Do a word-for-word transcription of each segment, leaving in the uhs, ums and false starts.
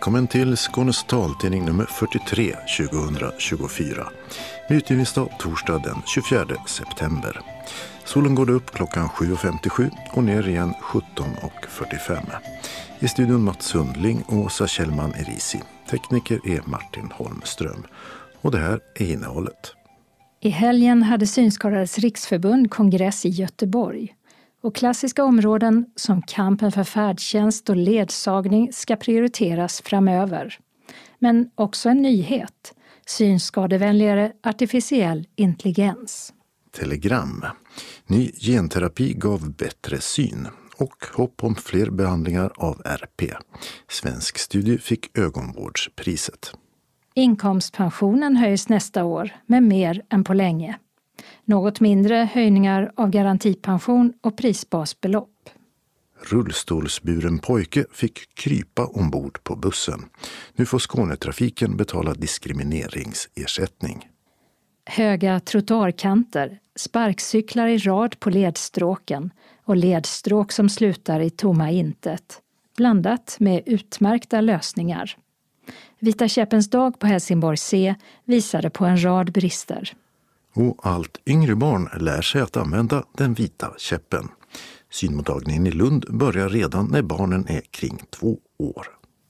Välkommen till Skånes taltidning nummer fyrtiotre tjugohundratjugofyra. Med utgivningsdag torsdag den tjugofjärde september. Solen går upp klockan sju och femtiosju och ner igen sjutton och fyrtiofem. I studion Mats Sundling och Åsa Kjellman Erisi. Tekniker är Martin Holmström. Och det här är innehållet. I helgen hade Synskadades riksförbund kongress i Göteborg. Och klassiska områden som kampen för färdtjänst och ledsagning ska prioriteras framöver. Men också en nyhet. Synskadevänligare artificiell intelligens. Telegram. Ny genterapi gav bättre syn. Och hopp om fler behandlingar av R P. Svensk studie fick ögonvårdspriset. Inkomstpensionen höjs nästa år med mer än på länge. Något mindre höjningar av garantipension och prisbasbelopp. Rullstolsburen pojke fick krypa ombord på bussen. Nu får Skånetrafiken betala diskrimineringsersättning. Höga trottoarkanter, sparkcyklar i rad på ledstråken och ledstråk som slutar i tomma intet. Blandat med utmärkta lösningar. Vita käppens dag på Helsingborg C visade på en rad brister. Och allt yngre barn lär sig att använda den vita käppen. Synmottagningen i Lund börjar redan när barnen är kring två år.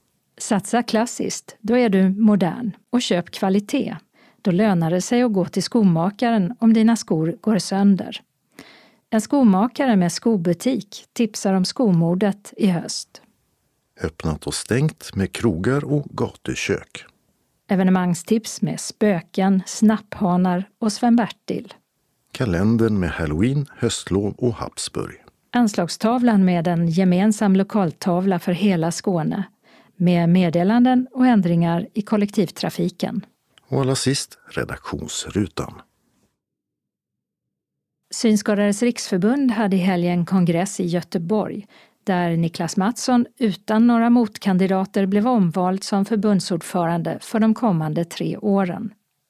Satsa klassiskt, då är du modern. Och köp kvalitet. Då lönar det sig att gå till skomakaren om dina skor går sönder. En skomakare med skobutik tipsar om skomodet i höst. Öppnat och stängt med krogar och gatukök. Evenemangstips med spöken, snapphanar och Sven-Bertil. Kalendern med Halloween, höstlov och Habsburg. Anslagstavlan med en gemensam lokaltavla för hela Skåne. Med meddelanden och ändringar i kollektivtrafiken. Och allra sist redaktionsrutan. Synskadades riksförbund hade i helgen kongress i Göteborg. Där Niklas Mattsson utan några motkandidater blev omvald som förbundsordförande för de kommande tre åren.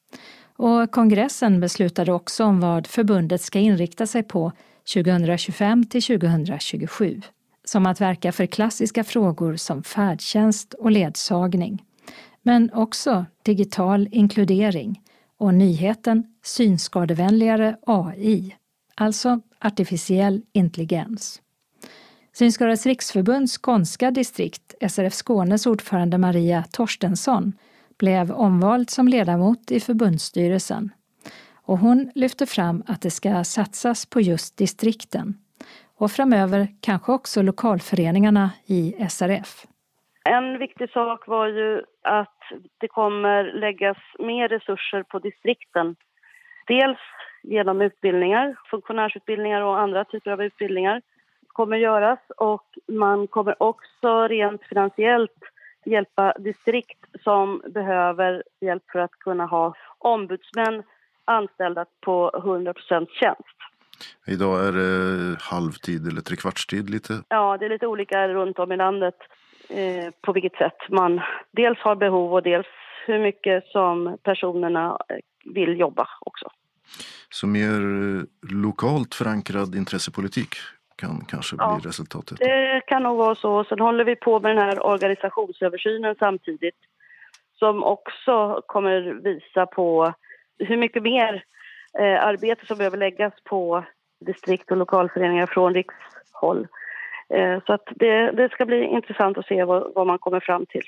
Och kongressen beslutade också om vad förbundet ska inrikta sig på tjugohundratjugofem till tjugohundratjugosju. Som att verka för klassiska frågor som färdtjänst och ledsagning. Men också digital inkludering och nyheten synskadevänligare A I, alltså artificiell intelligens. Synskadades riksförbunds skånska distrikt, S R F Skånes ordförande Maria Torstensson, blev omvald som ledamot i förbundsstyrelsen. Och hon lyfter fram att det ska satsas på just distrikten. Och framöver kanske också lokalföreningarna i S R F. En viktig sak var ju att det kommer läggas mer resurser på distrikten. Dels genom utbildningar, funktionärsutbildningar och andra typer av utbildningar kommer göras, och man kommer också rent finansiellt hjälpa distrikt som behöver hjälp för att kunna ha ombudsmän anställda på hundra procent tjänst. Idag är det halvtid eller trekvartstid lite? Ja, det är lite olika runt om i landet eh, på vilket sätt man dels har behov och dels hur mycket som personerna vill jobba också. Så mer lokalt förankrad intressepolitik kan kanske ja, bli resultatet? Det kan nog vara så. Sen håller vi på med den här organisationsöversynen samtidigt som också kommer visa på hur mycket mer eh, arbete som behöver läggas på distrikt- och lokalföreningar från rikshåll. Eh, så att det, det ska bli intressant att se vad, vad man kommer fram till.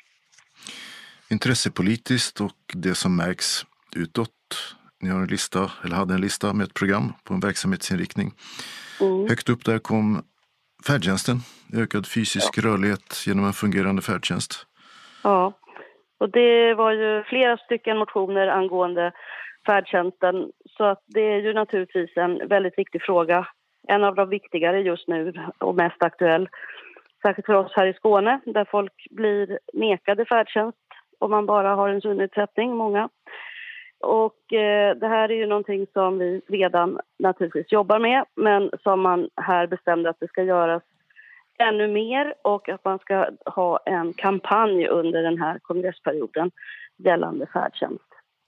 Intressepolitiskt och det som märks utåt. Ni har en lista, eller hade en lista med ett program på en verksamhetsinriktning. Mm. Högt upp där kom färdtjänsten, ökad fysisk ja. rörlighet genom en fungerande färdtjänst. Ja, och det var ju flera stycken motioner angående färdtjänsten, så att det är ju naturligtvis en väldigt viktig fråga. En av de viktigare just nu och mest aktuell. Särskilt för oss här i Skåne där folk blir nekade färdtjänst om man bara har en synnedsättning, många. Och eh, det här är ju någonting som vi redan naturligtvis jobbar med, men som man här bestämde att det ska göras ännu mer, och att man ska ha en kampanj under den här kongressperioden gällande färdtjänst.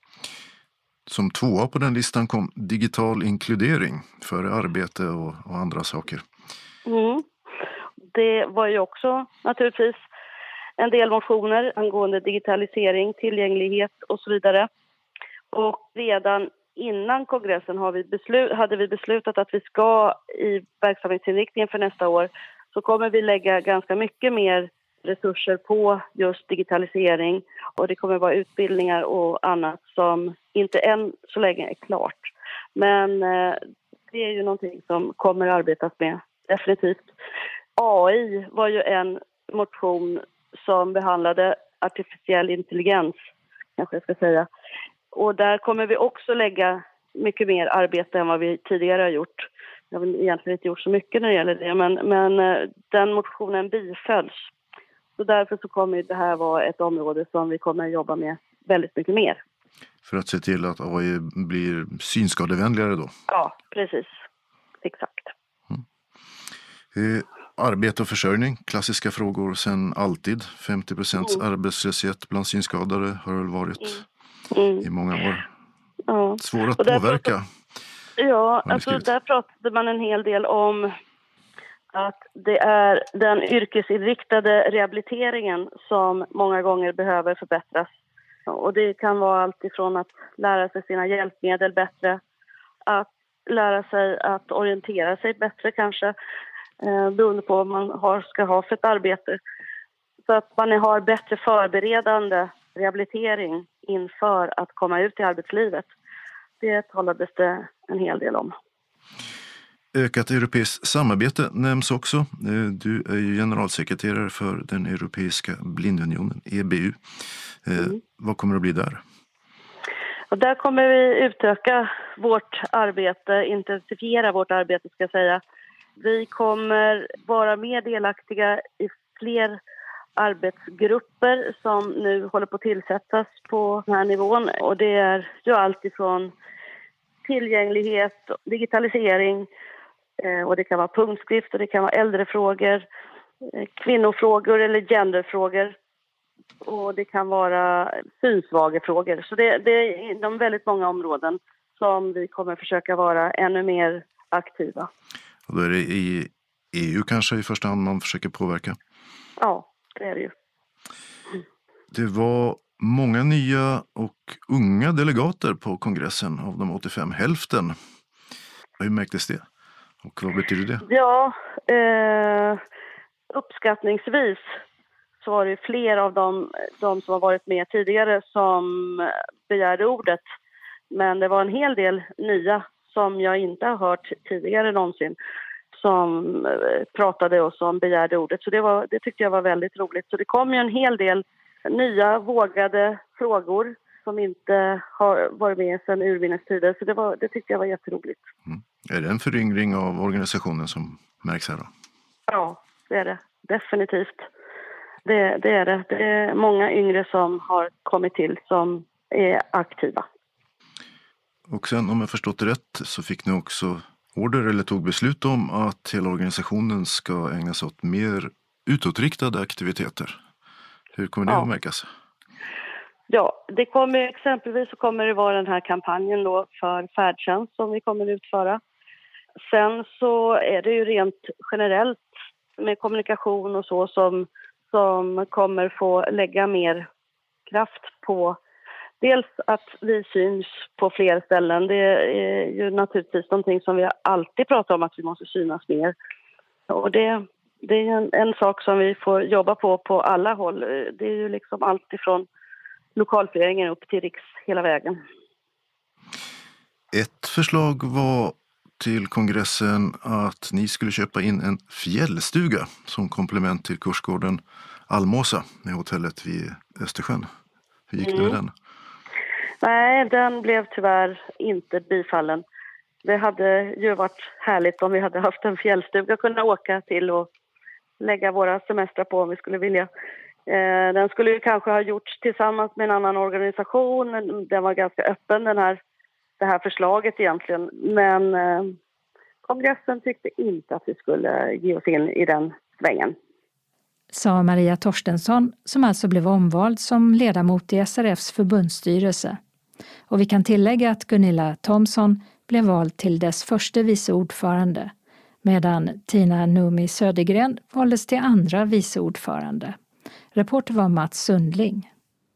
Som tvåa på den listan kom digital inkludering för arbete och, och andra saker. Mm. Det var ju också naturligtvis en del motioner angående digitalisering, tillgänglighet och så vidare. Och redan innan kongressen har vi beslut, hade vi beslutat att vi ska i verksamhetsinriktningen för nästa år så kommer vi lägga ganska mycket mer resurser på just digitalisering och det kommer vara utbildningar och annat som inte än så länge är klart. Men eh, det är ju någonting som kommer arbetas med, definitivt. A I var ju en motion som behandlade artificiell intelligens, kanske jag ska säga. Och där kommer vi också lägga mycket mer arbete än vad vi tidigare har gjort. Jag har egentligen inte gjort så mycket när det gäller det, men, men eh, den motionen bifölls. Så därför så kommer det här vara ett område som vi kommer att jobba med väldigt mycket mer. För att se till att A I blir synskadevänligare då? Ja, precis. Exakt. Mm. Eh, arbete och försörjning, klassiska frågor sedan alltid. femtio procent mm. arbetslöshet bland synskadade har det varit mm. Mm. i många år. Ja. Svår att påverka. Pratade, ja, alltså där pratade man en hel del om att det är den yrkesinriktade rehabiliteringen som många gånger behöver förbättras. Och det kan vara allt ifrån att lära sig sina hjälpmedel bättre, att lära sig att orientera sig bättre kanske, eh, beroende på vad man har, ska ha för ett arbete. Så att man har bättre förberedande rehabilitering inför att komma ut i arbetslivet. Det talades det en hel del om. Ökat europeiskt samarbete nämns också. Du är ju generalsekreterare för den europeiska blindunionen, E B U. Mm. Vad kommer det att bli där? Och där kommer vi utöka vårt arbete, intensifiera vårt arbete ska jag säga. Vi kommer vara mer delaktiga i fler arbetsgrupper som nu håller på att tillsättas på den här nivån. Och det är ju allt ifrån tillgänglighet, digitalisering, och det kan vara punktskrift och det kan vara äldrefrågor, kvinnofrågor eller genderfrågor. Och det kan vara synsvagefrågor. Så det, det är inom väldigt många områden som vi kommer försöka vara ännu mer aktiva. Och då är det i E U kanske i första hand man försöker påverka? Ja, det är det ju. Mm. Det var många nya och unga delegater på kongressen av de åttiofem, hälften. Hur märktes det? Och vad betyder det? Ja, eh, uppskattningsvis så var det fler av dem, de som har varit med tidigare som begärde ordet. Men det var en hel del nya som jag inte har hört tidigare någonsin som pratade och som begärde ordet. Så det, var, det tyckte jag var väldigt roligt. Så det kom ju en hel del nya vågade frågor som inte har varit med sedan urminnes tider. Så det, var, det tyckte jag var jätteroligt. Mm. Är det en föryngring av organisationen som märks här då? Ja, det är det. Definitivt. Det, det är det. Det är många yngre som har kommit till som är aktiva. Och sen om jag förstått det rätt så fick ni också order eller tog beslut om att hela organisationen ska ägna sig åt mer utåtriktade aktiviteter. Hur kommer det ja. att märkas? Ja, det kommer exempelvis så kommer det vara den här kampanjen då för färdtjänst som vi kommer utföra. Sen så är det ju rent generellt med kommunikation och så som, som kommer få lägga mer kraft på. Dels att vi syns på fler ställen. Det är ju naturligtvis någonting som vi alltid pratar om att vi måste synas mer. Och det, det är en, en sak som vi får jobba på på alla håll. Det är ju liksom allt ifrån lokalföreningen upp till riks hela vägen. Ett förslag var till kongressen att ni skulle köpa in en fjällstuga som komplement till kursgården Almåsa med hotellet vid Östersjön. Hur gick det med den? Nej, den blev tyvärr inte bifallen. Det hade ju varit härligt om vi hade haft en fjällstuga att kunna åka till och lägga våra semestrar på om vi skulle vilja. Eh, den skulle ju kanske ha gjorts tillsammans med en annan organisation. Den var ganska öppen den här, det här förslaget egentligen. Men eh, kongressen tyckte inte att vi skulle ge oss in i den svängen. Sa Maria Torstensson som alltså blev omvald som ledamot i S R F:s förbundsstyrelse. Och vi kan tillägga att Gunilla Thomsson blev vald till dess första vice ordförande medan Tina Numi Södergren valdes till andra vice ordförande. Reporter var Mats Sundling.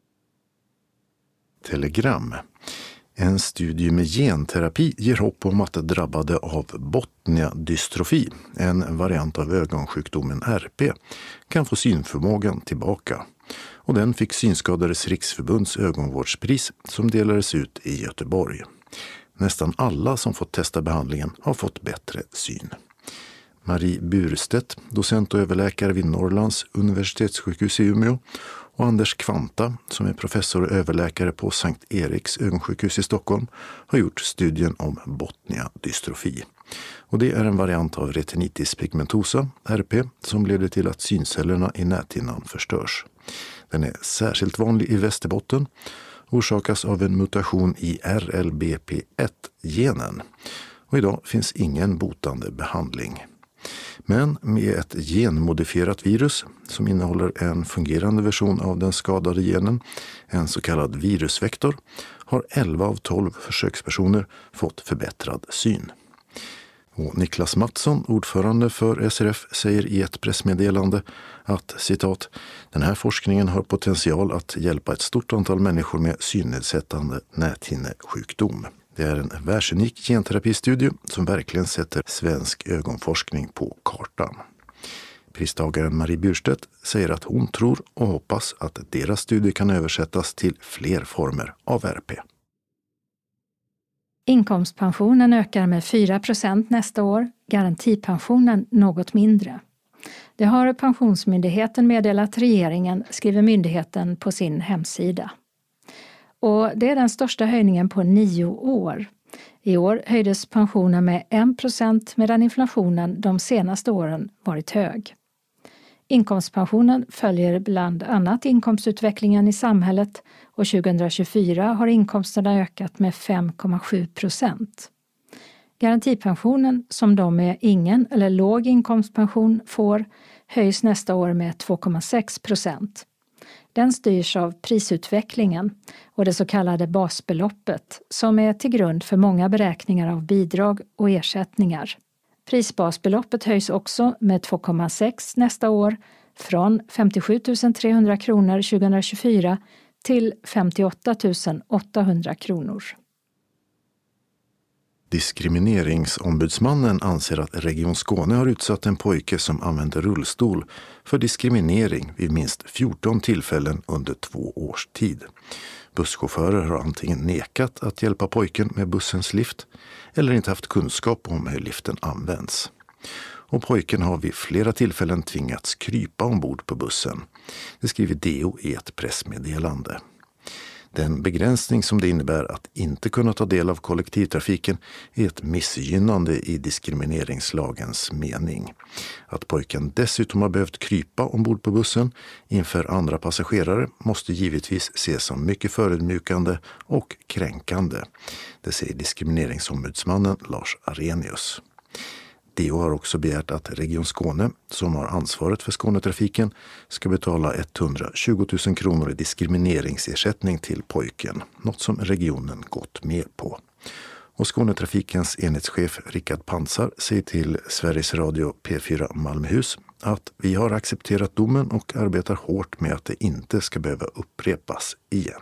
Telegram. En studie med genterapi ger hopp om att drabbade av Botnia-dystrofi, en variant av ögonsjukdomen R P, kan få synförmågan tillbaka. Och den fick Synskadades riksförbunds ögonvårdspris som delades ut i Göteborg. Nästan alla som fått testa behandlingen har fått bättre syn. Marie Burstedt, docent och överläkare vid Norrlands universitetssjukhus i Umeå, och Anders Kvanta, som är professor och överläkare på Sankt Eriks ögonsjukhus i Stockholm, har gjort studien om Botnia-dystrofi. Och det är en variant av retinitis pigmentosa, R P, som leder till att syncellerna i näthinnan förstörs. Den är särskilt vanlig i Västerbotten, orsakas av en mutation i R L B P ett-genen. Och idag finns ingen botande behandling. Men med ett genmodifierat virus som innehåller en fungerande version av den skadade genen, en så kallad virusvektor, har elva av tolv försökspersoner fått förbättrad syn. Och Niklas Mattsson, ordförande för S R F, säger i ett pressmeddelande att, citat, den här forskningen har potential att hjälpa ett stort antal människor med synnedsättande näthinnesjukdom. Det är en världsunik genterapistudie som verkligen sätter svensk ögonforskning på kartan. Pristagaren Marie Burstedt säger att hon tror och hoppas att deras studie kan översättas till fler former av R P. Inkomstpensionen ökar med fyra procent nästa år, garantipensionen något mindre. Det har Pensionsmyndigheten meddelat regeringen, skriver myndigheten på sin hemsida. Och det är den största höjningen på nio år. I år höjdes pensionen med en procent medan inflationen de senaste åren varit hög. Inkomstpensionen följer bland annat inkomstutvecklingen i samhället och tjugohundratjugofyra har inkomsterna ökat med fem komma sju procent. Garantipensionen, som de med ingen eller låg inkomstpension får, höjs nästa år med två komma sex procent. Den styrs av prisutvecklingen och det så kallade basbeloppet som är till grund för många beräkningar av bidrag och ersättningar. Prisbasbeloppet höjs också med två komma sex nästa år från femtiosju tusen trehundra kronor tjugohundratjugofyra till femtioåtta tusen åttahundra kronor. Diskrimineringsombudsmannen anser att Region Skåne har utsatt en pojke som använder rullstol för diskriminering vid minst fjorton tillfällen under två års tid. Busschaufförer har antingen nekat att hjälpa pojken med bussens lift eller inte haft kunskap om hur liften används. Och pojken har vid flera tillfällen tvingats krypa ombord på bussen. Det skriver D O i ett pressmeddelande. Den begränsning som det innebär att inte kunna ta del av kollektivtrafiken är ett missgynnande i diskrimineringslagens mening. Att pojken dessutom har behövt krypa ombord på bussen inför andra passagerare måste givetvis ses som mycket förödmjukande och kränkande. Det säger diskrimineringsombudsmannen Lars Arrhenius. D O har också begärt att Region Skåne, som har ansvaret för Skånetrafiken, ska betala etthundratjugo tusen kronor i diskrimineringsersättning till pojken, något som regionen gått med på. Och Skånetrafikens enhetschef Rickard Pansar säger till Sveriges Radio P fyra Malmöhus att vi har accepterat domen och arbetar hårt med att det inte ska behöva upprepas igen.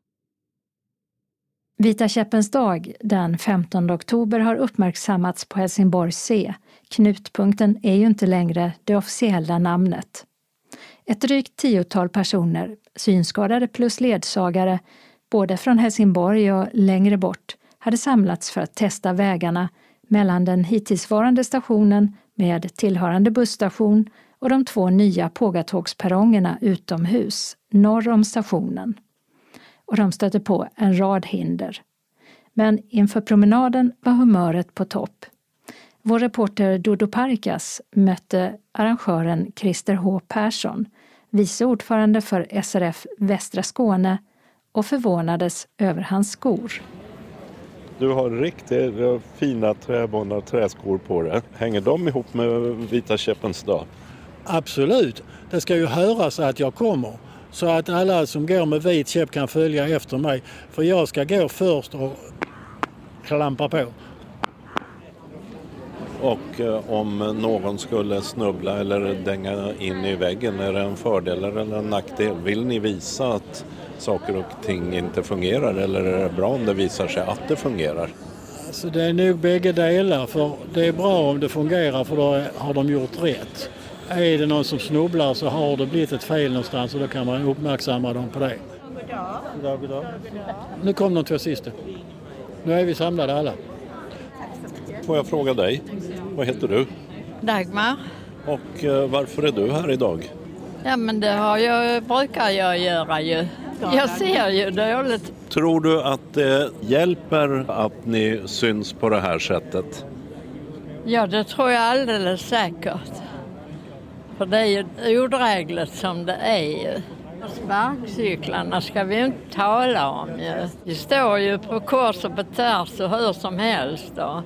Vita käppens dag den femtonde oktober har uppmärksammats på Helsingborg C. Knutpunkten är ju inte längre det officiella namnet. Ett drygt tiotal personer, synskadade plus ledsagare, både från Helsingborg och längre bort, hade samlats för att testa vägarna mellan den hittillsvarande stationen med tillhörande busstation och de två nya pågatågsperrongerna utomhus, norr om stationen. Och de stötte på en rad hinder. Men inför promenaden var humöret på topp. Vår reporter Dodo Parkas mötte arrangören Christer H. Persson, vice ordförande för S R F Västra Skåne, och förvånades över hans skor. Du har riktigt fina träbundna träskor på dig. Hänger de ihop med Vita käppens dag? Absolut. Det ska ju höras att jag kommer. Så att alla som går med vit käpp kan följa efter mig. För jag ska gå först och klampa på. Och eh, om någon skulle snubbla eller dänga in i väggen, är det en fördel eller en nackdel? Vill ni visa att saker och ting inte fungerar eller är det bra om det visar sig att det fungerar? Alltså det är nog bägge delar, för det är bra om det fungerar för då har de gjort rätt. Är det någon som snubblar så har det blivit ett fel någonstans och då kan man uppmärksamma dem på det. God dag, god dag. Nu kom de två sista. Nu är vi samlade alla. Får jag fråga dig, vad heter du? Dagmar. Och eh, varför är du här idag? Ja, men det har jag, brukar jag göra ju. Jag ser ju dåligt. Tror du att det hjälper att ni syns på det här sättet? Ja, det tror jag alldeles säkert. För det är ju odrägligt som det är ju. Sparkcyklarna ska vi inte tala om ju. De står ju på kors och på tvärs och hur som helst då.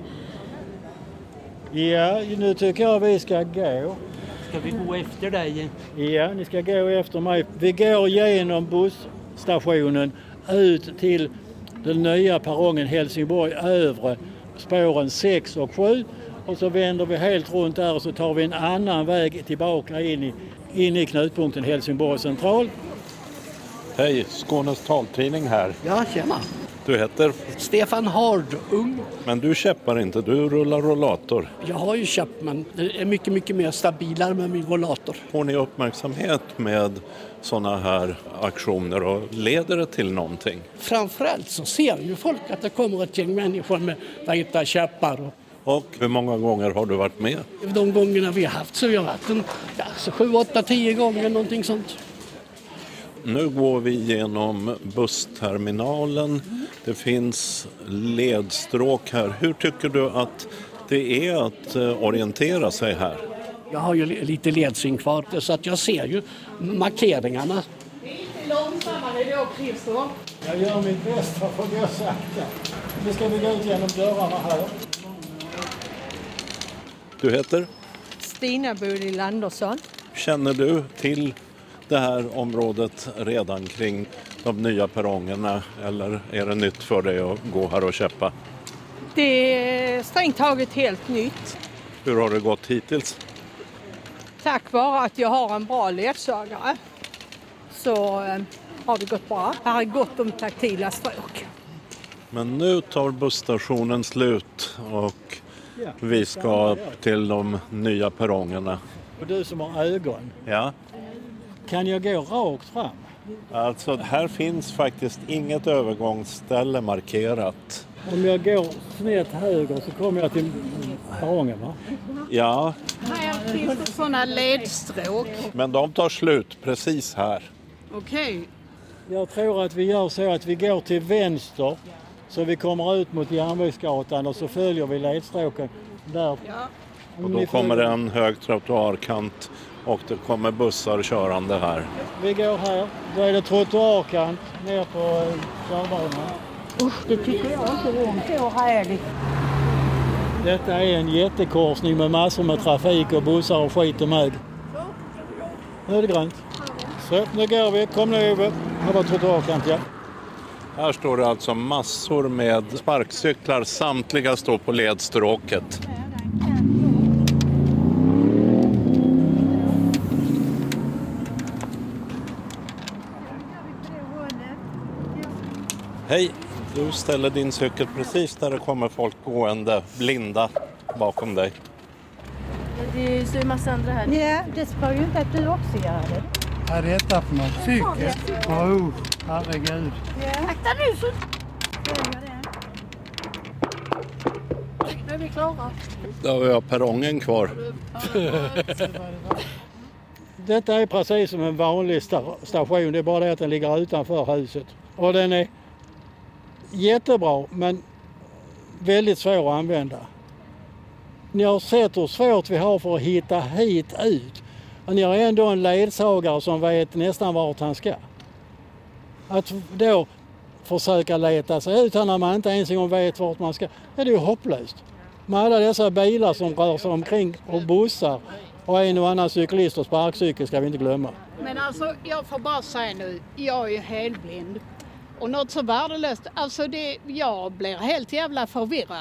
Ja, nu tycker jag vi ska gå. Ska vi gå efter dig? Ja, ni ska gå efter mig. Vi går genom busstationen ut till den nya perrongen Helsingborg övre, spåren sex och sju. Och så vänder vi helt runt där och så tar vi en annan väg tillbaka in i, in i knutpunkten Helsingborg central. Hej, Skånes taltidning här. Ja, tjena. Du heter? Stefan Hardung. Men du käppar inte, du rullar rollator. Jag har ju köpt, men det är mycket, mycket mer stabilare med min rollator. Får ni uppmärksamhet med sådana här aktioner och leder det till någonting? Framförallt så ser ju folk att det kommer ett gäng människor med vita käppar. Och Och hur många gånger har du varit med? de gångerna vi har haft så har jag varit en, ja, så sju, åtta, tio gånger någonting sånt. Nu går vi genom bussterminalen. Det finns ledstråk här. Hur tycker du att det är att eh, orientera sig här? Jag har ju lite ledsyn kvar så att jag ser ju markeringarna. Långsammare då, Christer. Jag gör mitt bästa för att gå sakta. Nu ska vi gå ut genom dörrarna här. Du heter? Stina Bodil Andersson. Känner du till det här området redan kring de nya perrongerna eller är det nytt för dig att gå här och käppa? Det är strängt taget helt nytt. Hur har det gått hittills? Tack vare att jag har en bra ledsagare så eh, har det gått bra. Här är gott om taktila stråk. Men nu tar busstationen slut och vi ska till de nya perrongerna. Och du som har ögon, Ja. kan jag gå rakt fram? Alltså här finns faktiskt inget övergångsställe markerat. Om jag går snett höger så kommer jag till perrongen, va? Ja, Här finns det sådana ledstråk. men de tar slut precis här. Okej. Jag tror att vi gör så att vi går till vänster så vi kommer ut mot Järnvägsgatan och så följer vi ledstråken där. Ja. Och då kommer det en hög trottoarkant och det kommer bussar körande här. Vi går här, då är det trottoarkant ner på körbanan. Usch, det tycker jag inte om. Det är härligt. Detta är en jättekorsning med massor med trafik och bussar och skit och mög. Nu är det grönt. Så, nu går vi. Kom nu över. Här var trottoarkant, ja. Här står det alltså massor med sparkcyklar. Samtliga står på ledstråket. Hej, du ställer din cykel precis där det kommer folk gående, blinda, bakom dig. Det är så en massa andra här. Ja, det ska ju inte att du också gör det. Vad är detta för något? Cykel? Oh, herregud. Akta nu så... Nu är vi klara. Då har vi perrongen kvar. Detta är precis som en vanlig sta- station. Det är bara det att den ligger utanför huset. Och den är jättebra men väldigt svår att använda. Ni har sett hur svårt vi har för att hitta hit ut. Och ni har ändå en ledsagare som vet nästan vart han ska. Att då försöka leta sig ut när man inte ens en gång vet vart man ska, det är ju hopplöst. Med alla dessa bilar som rör sig omkring och bussar och en och annan cyklist och sparkcykel ska vi inte glömma. Men alltså, jag får bara säga nu, jag är helblind. Och något så värdelöst, alltså det, jag blir helt jävla förvirrad.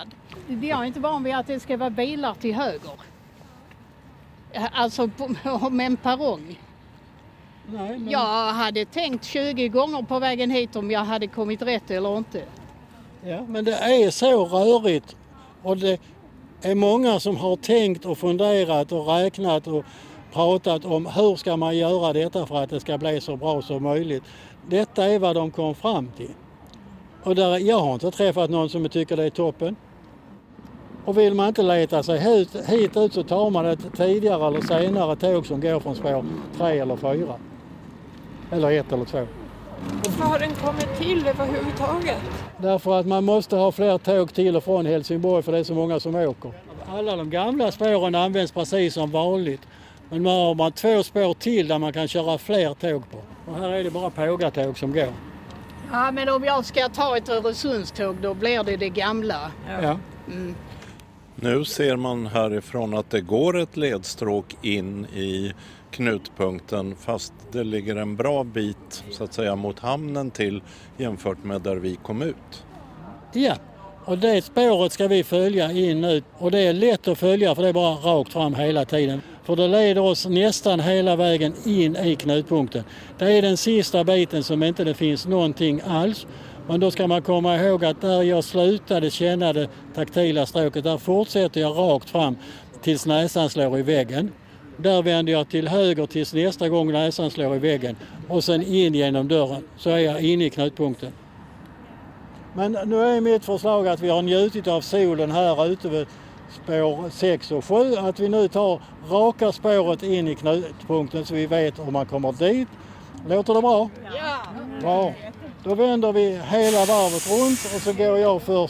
Jag är inte van vid att det ska vara bilar till höger. Alltså på, med en perrong. Nej, men... Jag hade tänkt tjugo gånger på vägen hit om jag hade kommit rätt eller inte. Ja, men det är så rörigt och det är många som har tänkt och funderat och räknat och pratat om hur ska man göra detta för att det ska bli så bra som möjligt. Detta är vad de kom fram till. Och där, jag har inte träffat någon som tycker det är toppen. Och vill man inte leta sig hit, hit ut så tar man ett tidigare eller senare tåg som går från spår tre eller fyra. Eller ett eller två. Varför har den kommit till överhuvudtaget? Därför att man måste ha fler tåg till och från Helsingborg för det är så många som åker. Alla de gamla spåren används precis som vanligt. Men nu har man två spår till där man kan köra fler tåg på. Och här är det bara pågatåg som går. Ja, men om jag ska ta ett Öresundståg då blir det det gamla. Ja. Mm. Nu ser man härifrån att det går ett ledstråk in i knutpunkten fast det ligger en bra bit så att säga mot hamnen till jämfört med där vi kom ut. Ja, och det spåret ska vi följa in ut och det är lätt att följa för det är bara rakt fram hela tiden. För det leder oss nästan hela vägen in i knutpunkten. Det är den sista biten som inte det finns någonting alls. Men då ska man komma ihåg att där jag slutade känna det taktila stråket, där fortsätter jag rakt fram tills näsan slår i väggen. Där vänder jag till höger tills nästa gång näsan slår i väggen och sen in genom dörren så är jag inne i knutpunkten. Men nu är mitt förslag att vi har njutit av solen här ute vid spår sex och sju, att vi nu tar raka spåret in i knutpunkten så vi vet om man kommer dit. Låter det bra? Ja! Bra. Då vänder vi hela varvet runt och så går jag först.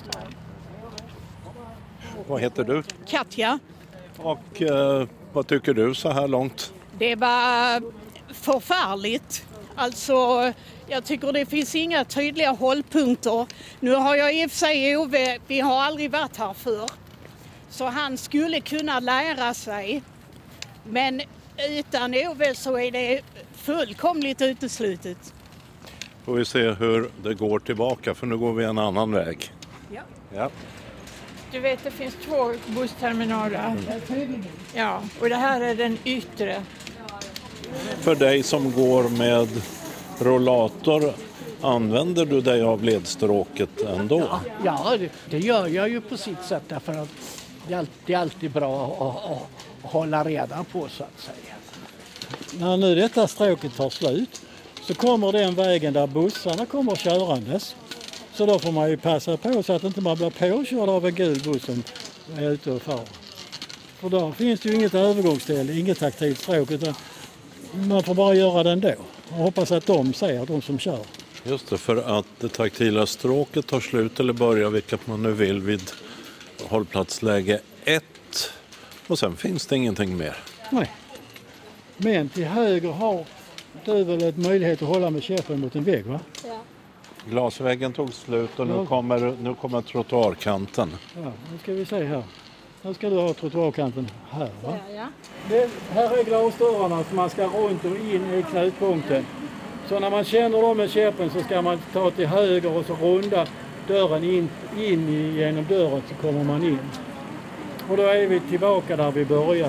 Vad heter du? Katja. Och eh, vad tycker du så här långt? Det var förfärligt. Alltså, jag tycker det finns inga tydliga hållpunkter. Nu har jag i och för sig Ove, vi har aldrig varit här förr. Så han skulle kunna lära sig. Men utan Ove så är det fullkomligt uteslutet. Får vi se hur det går tillbaka för nu går vi en annan väg. Ja. Ja. Du vet, det finns två bussterminaler. Mm. Ja, och det här är den yttre. För dig som går med rollator, använder du dig av ledstråket ändå? Ja, ja det, det gör jag ju på sitt sätt därför att det är alltid, det är alltid bra att, att, att hålla reda på så att säga. När nu detta stråket tar slut så kommer den vägen där bussarna kommer körandes. Så då får man ju passa på så att inte man blir påkörd av en gul buss som är ute och far. För då finns det ju inget övergångsställe, inget taktilt stråk utan man får bara göra det ändå. Och hoppas att de ser, de som kör. Just det, för att det taktila stråket tar slut eller börjar vilket man nu vill vid hållplatsläge ett. Och sen finns det ingenting mer. Nej. Men till höger har du väl ett möjlighet att hålla med käppen mot en vägg, va? Ja. Glasväggen tog slut och nu Ja. kommer, nu kommer trottoarkanten. Ja, nu ska vi se här. Nu ska du ha trottoarkanten här, va? Ja, ja. Det, här är glasdörrarna som man ska runt och in i knutpunkten. Så när man känner dem med käppen så ska man ta till höger och så runda dörren in, in i, genom dörren så kommer man in. Och då är vi tillbaka där vi började.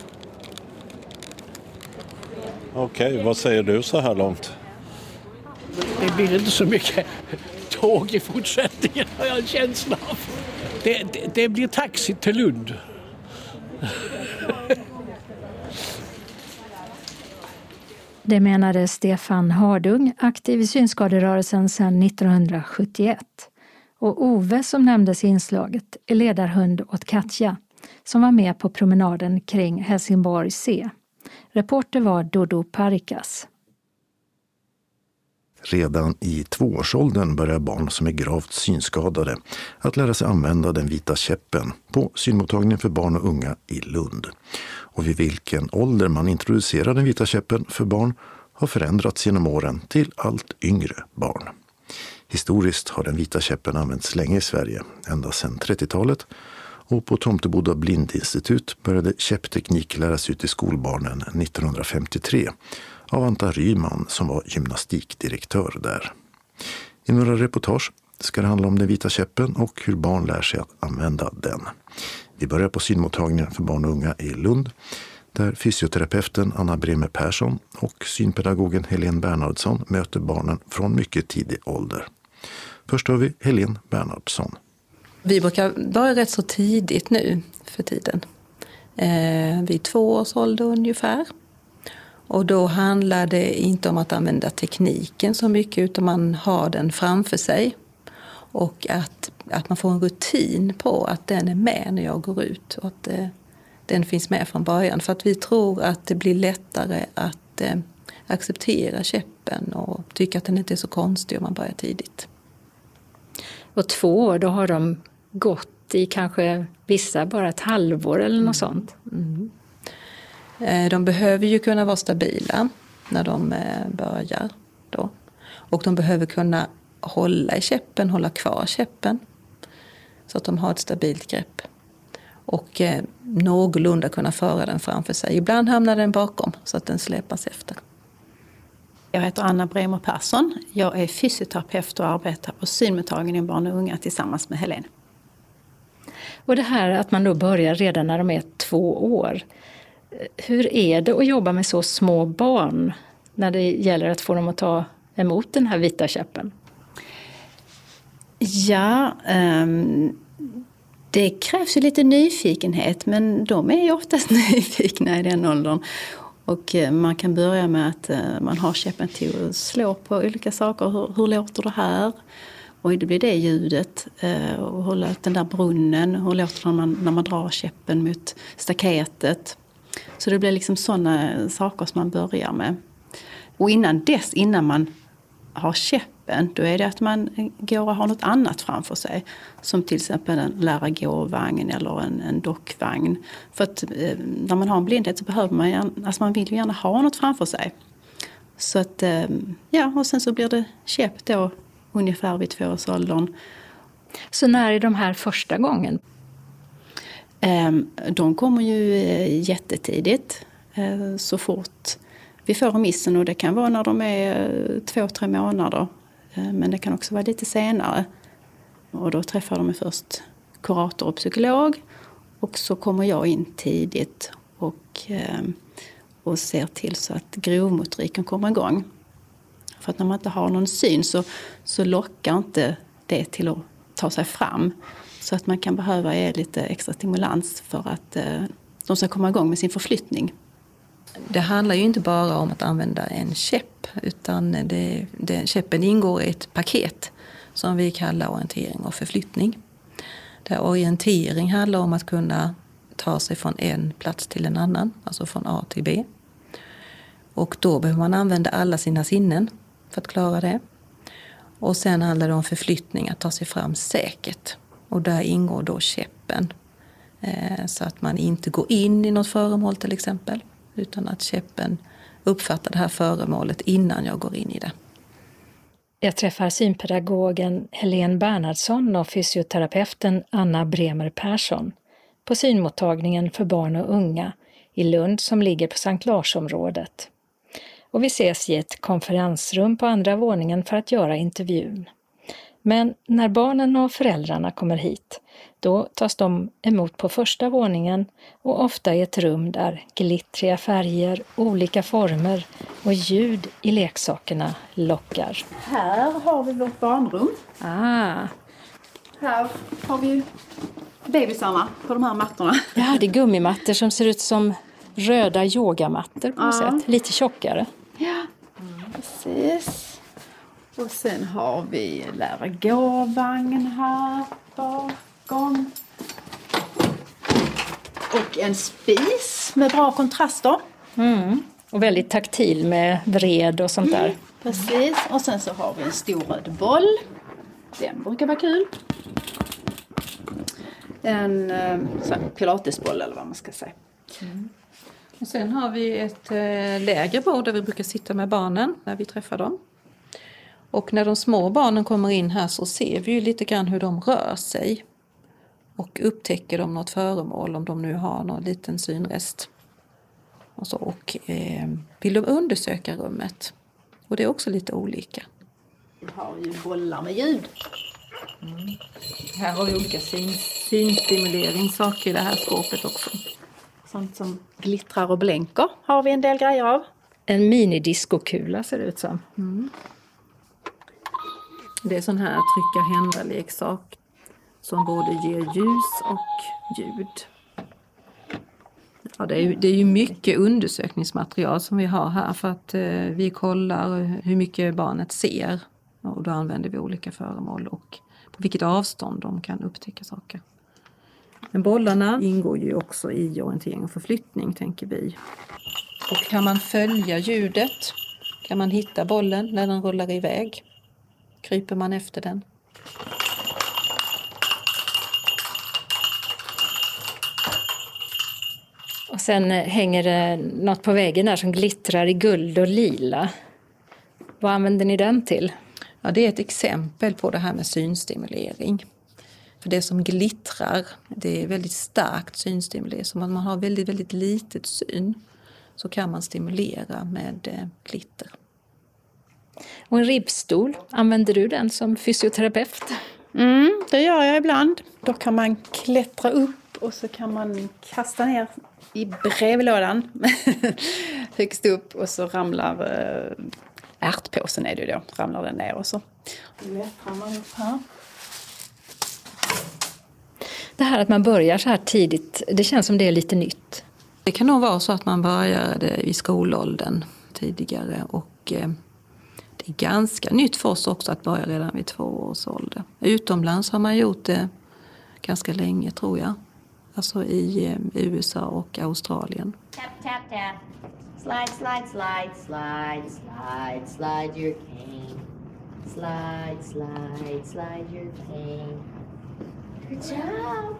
Okej, vad säger du så här långt? Det blir inte så mycket tåg i fortsättningen har jag en känsla av. Det, det, det blir taxi till Lund. Det menade Stefan Hardung, aktiv i synskaderörelsen sedan nittonhundrasjuttioett. Och Ove som nämndes i inslaget är ledarhund åt Katja som var med på promenaden kring Helsingborg C. Reporter var Dodo Parikas. Redan i tvåårsåldern börjar barn som är gravt synskadade att lära sig använda den vita käppen på synmottagningen för barn och unga i Lund. Och vid vilken ålder man introducerar den vita käppen för barn har förändrats genom åren till allt yngre barn. Historiskt har den vita käppen använts länge i Sverige, ända sedan trettiotalet. Och på Tomteboda blindinstitut började käppteknik läras ut i skolbarnen nittonhundrafemtiotre av Anta Ryman som var gymnastikdirektör där. I några reportage ska det handla om den vita käppen och hur barn lär sig att använda den. Vi börjar på synmottagningen för barn och unga i Lund, där fysioterapeuten Anna Bremer Persson och synpedagogen Helene Bernhardsson möter barnen från mycket tidig ålder. Först har vi Helene Bernhardsson. Vi brukar börja rätt så tidigt nu för tiden. Eh, vid två års ålder ungefär. Och då handlar det inte om att använda tekniken så mycket, utan man har den framför sig. Och att, att man får en rutin på att den är med när jag går ut. Och att eh, den finns med från början. För att vi tror att det blir lättare att eh, acceptera käppen och tycka att den inte är så konstig om man börjar tidigt. Och två år, då har de gått i kanske vissa bara ett halvår eller något mm. sånt. Mm. De behöver ju kunna vara stabila när de börjar då. Och de behöver kunna hålla i käppen, hålla kvar käppen. Så att de har ett stabilt grepp. Och eh, någorlunda kunna föra den framför sig. Ibland hamnar den bakom så att den släpas efter. Jag heter Anna Bremer Persson. Jag är fysioterapeut och arbetar på synmottagningen barn och unga tillsammans med Helene. Och det här att man då börjar redan när de är två år. Hur är det att jobba med så små barn när det gäller att få dem att ta emot den här vita käppen? Ja, um, det krävs ju lite nyfikenhet, men de är ju oftast nyfikna i den åldern. Och man kan börja med att man har käppen till att slå på olika saker. Hur, hur låter det här? Och det blir det ljudet. Och hålla den där brunnen. Hur låter det när man, när man drar käppen mot staketet? Så det blir liksom sådana saker som man börjar med. Och innan dess, innan man har käppen, då är det att man går och har något annat framför sig. Som till exempel en lära-gå-vagn eller en, en dockvagn. För att eh, när man har en blindhet så behöver man gärna, alltså man vill ju gärna ha något framför sig. Så att, eh, ja, och sen så blir det käpp då ungefär vid tvåårsåldern. Så när är de här första gången? Eh, de kommer ju eh, jättetidigt, eh, så fort vi får remissen, och det kan vara när de är två, tre månader. Men det kan också vara lite senare. Och då träffar de först kurator och psykolog. Och så kommer jag in tidigt och, och ser till så att grovmotoriken kommer igång. För att när man inte har någon syn så, så lockar inte det till att ta sig fram. Så att man kan behöva ge lite extra stimulans för att de ska komma igång med sin förflyttning. Det handlar ju inte bara om att använda en käpp, utan det, det, käppen ingår i ett paket som vi kallar orientering och förflyttning. Där orientering handlar om att kunna ta sig från en plats till en annan, alltså från A till B. Och då behöver man använda alla sina sinnen för att klara det. Och sen handlar det om förflyttning, att ta sig fram säkert. Och där ingår då käppen. Eh, så att man inte går in i något föremål till exempel. Utan att käppen uppfattar det här föremålet innan jag går in i det. Jag träffar synpedagogen Helene Bernhardsson och fysioterapeuten Anna Bremer Persson på synmottagningen för barn och unga i Lund som ligger på Sankt Lars-området. Och vi ses i ett konferensrum på andra våningen för att göra intervjun. Men när barnen och föräldrarna kommer hit, då tas de emot på första våningen och ofta i ett rum där glittriga färger, olika former och ljud i leksakerna lockar. Här har vi vårt barnrum. Ah. Här har vi bebisarna på de här mattorna. Ja, det är gummimattor som ser ut som röda yogamattor på något ja. sätt. Lite tjockare. Ja, mm, precis. Och sen har vi lära-gå-vagn här bakom. Och en spis med bra kontraster. Mm. Och väldigt taktil med vred och sånt där. Mm, precis. Och sen så har vi en stor röd boll. Den brukar vara kul. En så här, pilatesboll eller vad man ska säga. Mm. Och sen har vi ett eh, lägre bord där vi brukar sitta med barnen när vi träffar dem. Och när de små barnen kommer in här så ser vi ju lite grann hur de rör sig. Och upptäcker de något föremål, om de nu har någon liten synrest. Och, så, och eh, vill de undersöka rummet. Och det är också lite olika. Vi har ju bollar med ljud. Mm. Här har vi olika syn, synstimuleringssaker i det här skåpet också. Sånt som glittrar och blänker har vi en del grejer av. En minidiscokula ser det ut som. Mm. Det är sån här trycka hända-leksak som både ger ljus och ljud. Ja, det är ju, det är ju mycket undersökningsmaterial som vi har här för att eh, vi kollar hur mycket barnet ser. Och då använder vi olika föremål och på vilket avstånd de kan upptäcka saker. Men bollarna ingår ju också i orientering och förflyttning, tänker vi. Och kan man följa ljudet kan man hitta bollen när den rullar iväg. Kryper man efter den. Och sen hänger det något på väggen där som glittrar i guld och lila. Vad använder ni den till? Ja, det är ett exempel på det här med synstimulering. För det som glittrar, det är väldigt starkt synstimulering. Så om man har väldigt, väldigt litet syn så kan man stimulera med glitter. Och en ribbstol, använder du den som fysioterapeut? Mm, det gör jag ibland. Då kan man klättra upp och så kan man kasta ner i brevlådan högst upp och så ramlar äh, ärtpåsen är det då, ramlar den ner och så klättrar man upp här. Det här att man börjar så här tidigt, det känns som det är lite nytt. Det kan nog vara så att man började i skolåldern tidigare och eh, det är ganska nytt för oss också att börja redan vid två års ålder. Utomlands har man gjort det ganska länge tror jag. Alltså i eh, U S A och Australien. Tap, tap, tap. Slide, slide, slide, slide, slide, slide your cane. Slide, slide, slide your cane. Good job.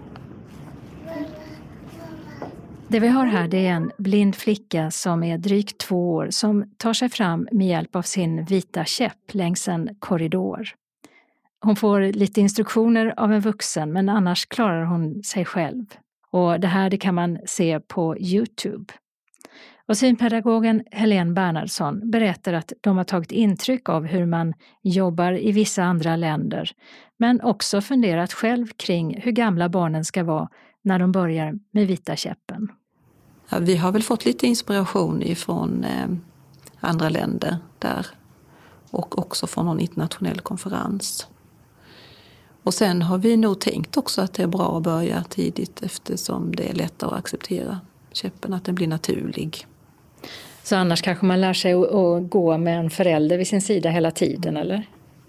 Det vi har här det är en blind flicka som är drygt två år som tar sig fram med hjälp av sin vita käpp längs en korridor. Hon får lite instruktioner av en vuxen men annars klarar hon sig själv. Och det här det kan man se på YouTube. Och synpedagogen Helene Bernhardsson berättar att de har tagit intryck av hur man jobbar i vissa andra länder men också funderat själv kring hur gamla barnen ska vara när de börjar med vita käppen. Ja, vi har väl fått lite inspiration ifrån eh, andra länder där och också från någon internationell konferens. Och sen har vi nog tänkt också att det är bra att börja tidigt eftersom det är lättare att acceptera käppen, att den blir naturlig. Så annars kanske man lär sig att gå med en förälder vid sin sida hela tiden, eller?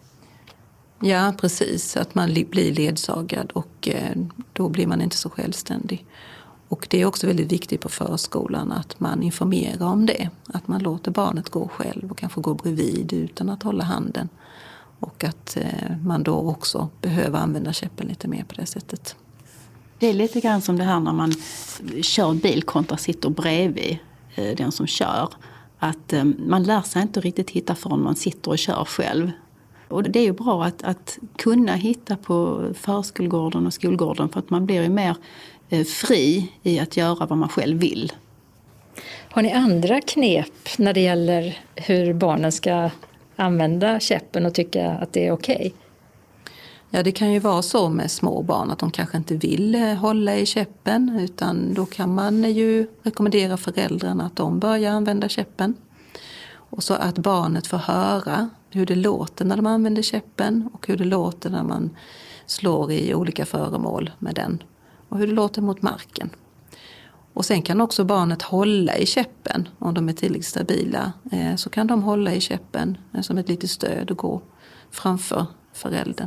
Ja, precis. Att man blir ledsagad och då blir man inte så självständig. Och det är också väldigt viktigt på förskolan att man informerar om det. Att man låter barnet gå själv och kanske gå bredvid utan att hålla handen. Och att man då också behöver använda käppen lite mer på det sättet. Det är lite grann som det här när man kör bil kontra sitter bredvid den som kör. Att man lär sig inte riktigt hitta förrän man sitter och kör själv. Och det är ju bra att, att kunna hitta på förskolgården och skolgården för att man blir ju mer fri i att göra vad man själv vill. Har ni andra knep när det gäller hur barnen ska använda käppen och tycka att det är okej? Okay? Ja, det kan ju vara så med små barn att de kanske inte vill hålla i käppen utan då kan man ju rekommendera föräldrarna att de börjar använda käppen. Och så att barnet får höra hur det låter när de använder käppen och hur det låter när man slår i olika föremål med den och hur det låter mot marken. Och sen kan också barnet hålla i käppen om de är tillräckligt stabila så kan de hålla i käppen som ett litet stöd och gå framför föräldern.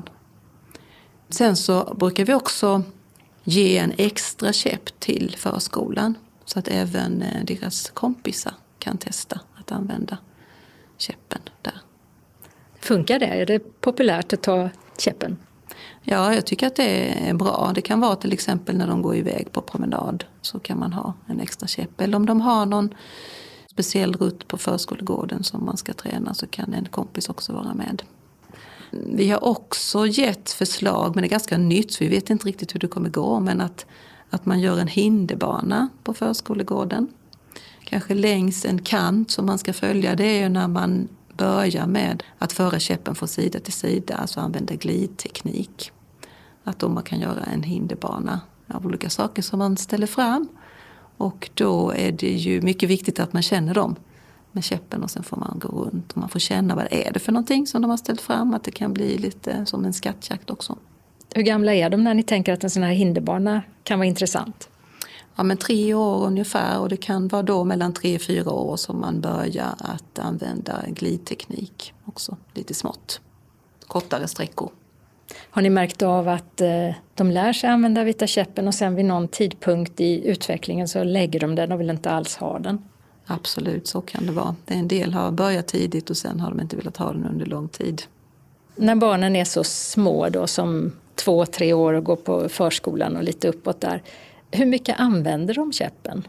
Sen så brukar vi också ge en extra käpp till förskolan så att även deras kompisar kan testa att använda käppen där. Funkar det? Är det populärt att ta käppen? Ja, jag tycker att det är bra. Det kan vara till exempel när de går iväg på promenad så kan man ha en extra käpp. Eller om de har någon speciell rutt på förskolegården som man ska träna så kan en kompis också vara med. Vi har också gett förslag, men det är ganska nytt så vi vet inte riktigt hur det kommer gå. Men att, att man gör en hinderbana på förskolegården. Kanske längs en kant som man ska följa. Det är ju när man börja med att föra käppen från sida till sida, alltså använda glidteknik. Att då man kan göra en hinderbana av olika saker som man ställer fram. Och då är det ju mycket viktigt att man känner dem med käppen och sen får man gå runt och man får känna vad det är det för någonting som de har ställt fram. Att det kan bli lite som en skattjakt också. Hur gamla är de när ni tänker att en sån här hinderbana kan vara intressant? Ja, men tre år ungefär, och det kan vara då mellan tre och fyra år som man börjar att använda glidteknik också, lite smått, kortare sträckor. Har ni märkt av att eh, de lär sig använda vita käppen och sen vid någon tidpunkt i utvecklingen så lägger de den och vill inte alls ha den? Absolut, så kan det vara. En del har börjat tidigt och sen har de inte velat ha den under lång tid. När barnen är så små då, som två, tre år och går på förskolan och lite uppåt där, hur mycket använder de käppen?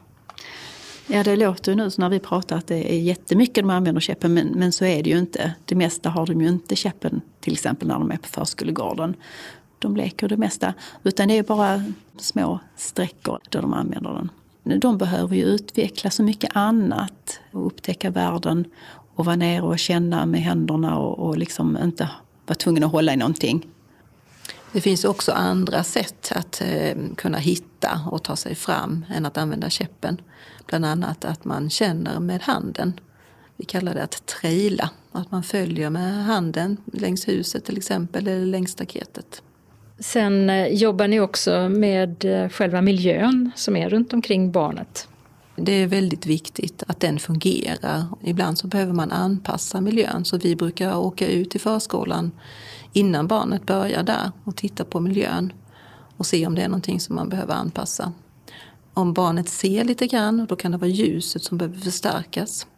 Ja, det låter ju nu så när vi pratar att det är jättemycket de använder käppen, men, men så är det ju inte. Det mesta har de ju inte käppen, till exempel när de är på förskolegården. De leker det mesta, utan det är bara små sträckor där de använder den. De behöver ju utveckla så mycket annat och upptäcka världen och vara nere och känna med händerna och, och liksom inte vara tvungen att hålla i någonting. Det finns också andra sätt att eh, kunna hitta och ta sig fram än att använda käppen. Bland annat att man känner med handen. Vi kallar det att traila. Att man följer med handen längs huset till exempel eller längs staketet. Sen eh, jobbar ni också med eh, själva miljön som är runt omkring barnet. Det är väldigt viktigt att den fungerar. Ibland så behöver man anpassa miljön, så vi brukar åka ut i förskolan innan barnet börjar där och titta på miljön och se om det är någonting som man behöver anpassa. Om barnet ser lite grann, då kan det vara ljuset som behöver förstärkas.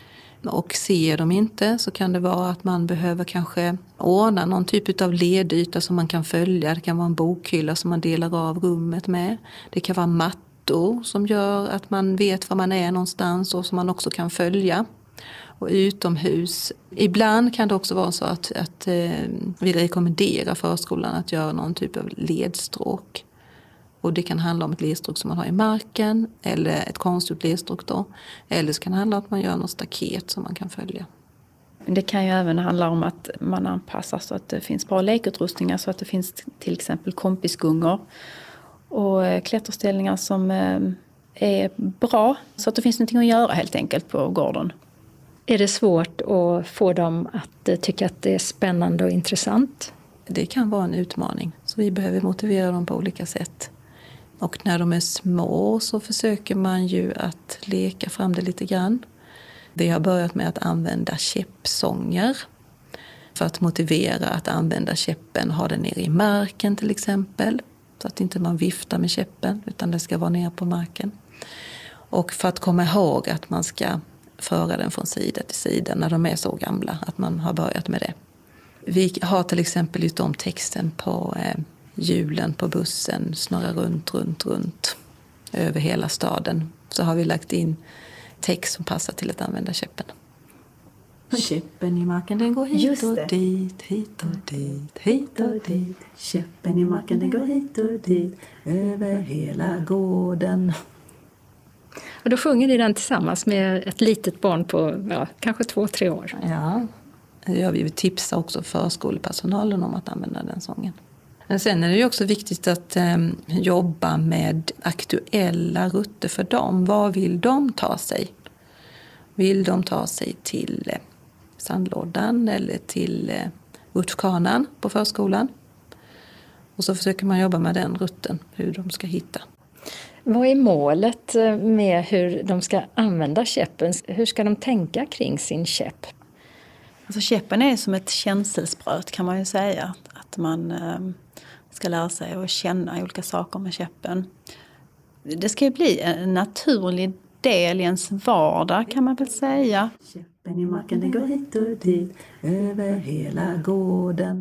Och ser de inte så kan det vara att man behöver kanske ordna någon typ av ledyta som man kan följa. Det kan vara en bokhylla som man delar av rummet med. Det kan vara mattor som gör att man vet var man är någonstans och som man också kan följa. Och utomhus. Ibland kan det också vara så att, att eh, vi rekommenderar förskolan att göra någon typ av ledstråk. Och det kan handla om ett ledstråk som man har i marken eller ett konstgjort ledstråk då. Eller så kan det handla om att man gör något staket som man kan följa. Det kan ju även handla om att man anpassar så att det finns bra lekutrustningar, så att det finns till exempel kompisgungor och klätterställningar som är bra, så att det finns någonting att göra helt enkelt på gården. Är det svårt att få dem att tycka att det är spännande och intressant? Det kan vara en utmaning, så vi behöver motivera dem på olika sätt. Och när de är små så försöker man ju att leka fram det lite grann. Vi har börjat med att använda käppsånger för att motivera att använda käppen, ha den nere i marken till exempel. Så att inte man viftar med käppen utan det ska vara ner på marken. Och för att komma ihåg att man ska föra den från sida till sida när de är så gamla, att man har börjat med det. Vi har till exempel gjort om texten på eh, hjulen på bussen, snurrar runt, runt, runt över hela staden. Så har vi lagt in text som passar till att använda käppen. Käppen i marken, den går hit och dit, hit och dit, hit och dit. Käppen i marken, den går hit och dit, över hela gården. Och då sjunger ni den tillsammans med ett litet barn på ja, kanske två, tre år. Ja, jag vill tipsa också förskolepersonalen om att använda den sången. Men sen är det ju också viktigt att eh, jobba med aktuella rutter för dem. Vad vill de ta sig? Vill de ta sig till eh, sandlådan eller till eh, rutschkanan på förskolan? Och så försöker man jobba med den rutten, hur de ska hitta. Vad är målet med hur de ska använda käppen? Hur ska de tänka kring sin käpp? Alltså käppen är som ett känselspröt kan man ju säga. Att man eh, ska lära sig att känna olika saker med käppen. Det ska ju bli en naturlig del i ens vardag kan man väl säga. Käppen i marken, den går hit och dit, över hela gården.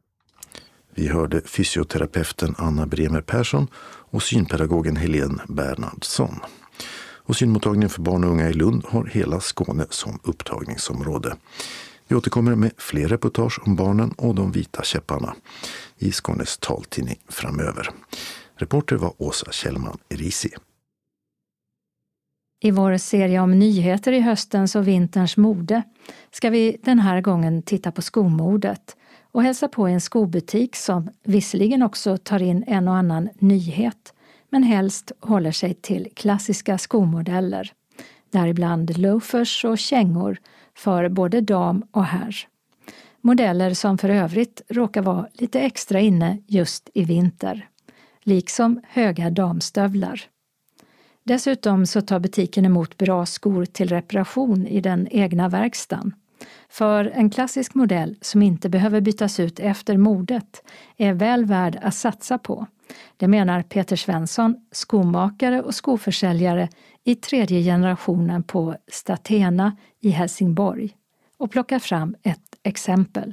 Vi hörde fysioterapeuten Anna Bremer Persson och synpedagogen Helene Bernhardsson. Och synmottagningen för barn och unga i Lund har hela Skåne som upptagningsområde. Vi återkommer med fler reportage om barnen och de vita käpparna i Skånes taltidning framöver. Reporter var Åsa Kjellman Erisi. I vår serie om nyheter i höstens och vinterns mode ska vi den här gången titta på skomodet och hälsa på en skobutik som visserligen också tar in en och annan nyhet, men helst håller sig till klassiska skomodeller, däribland loafers och kängor för både dam och herr. Modeller som för övrigt råkar vara lite extra inne just i vinter, liksom höga damstövlar. Dessutom så tar butiken emot bra skor till reparation i den egna verkstaden. För en klassisk modell som inte behöver bytas ut efter modet är väl värd att satsa på. Det menar Peter Svensson, skomakare och skoförsäljare i tredje generationen på Statena i Helsingborg, och plockar fram ett exempel.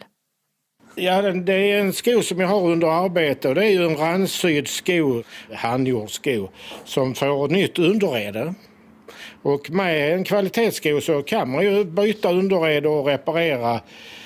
Ja, det är en sko som jag har under arbete och det är ju en randsydd sko, handgjord sko, som får nytt underrede. Och med en kvalitetssko så kan man ju byta underrede och reparera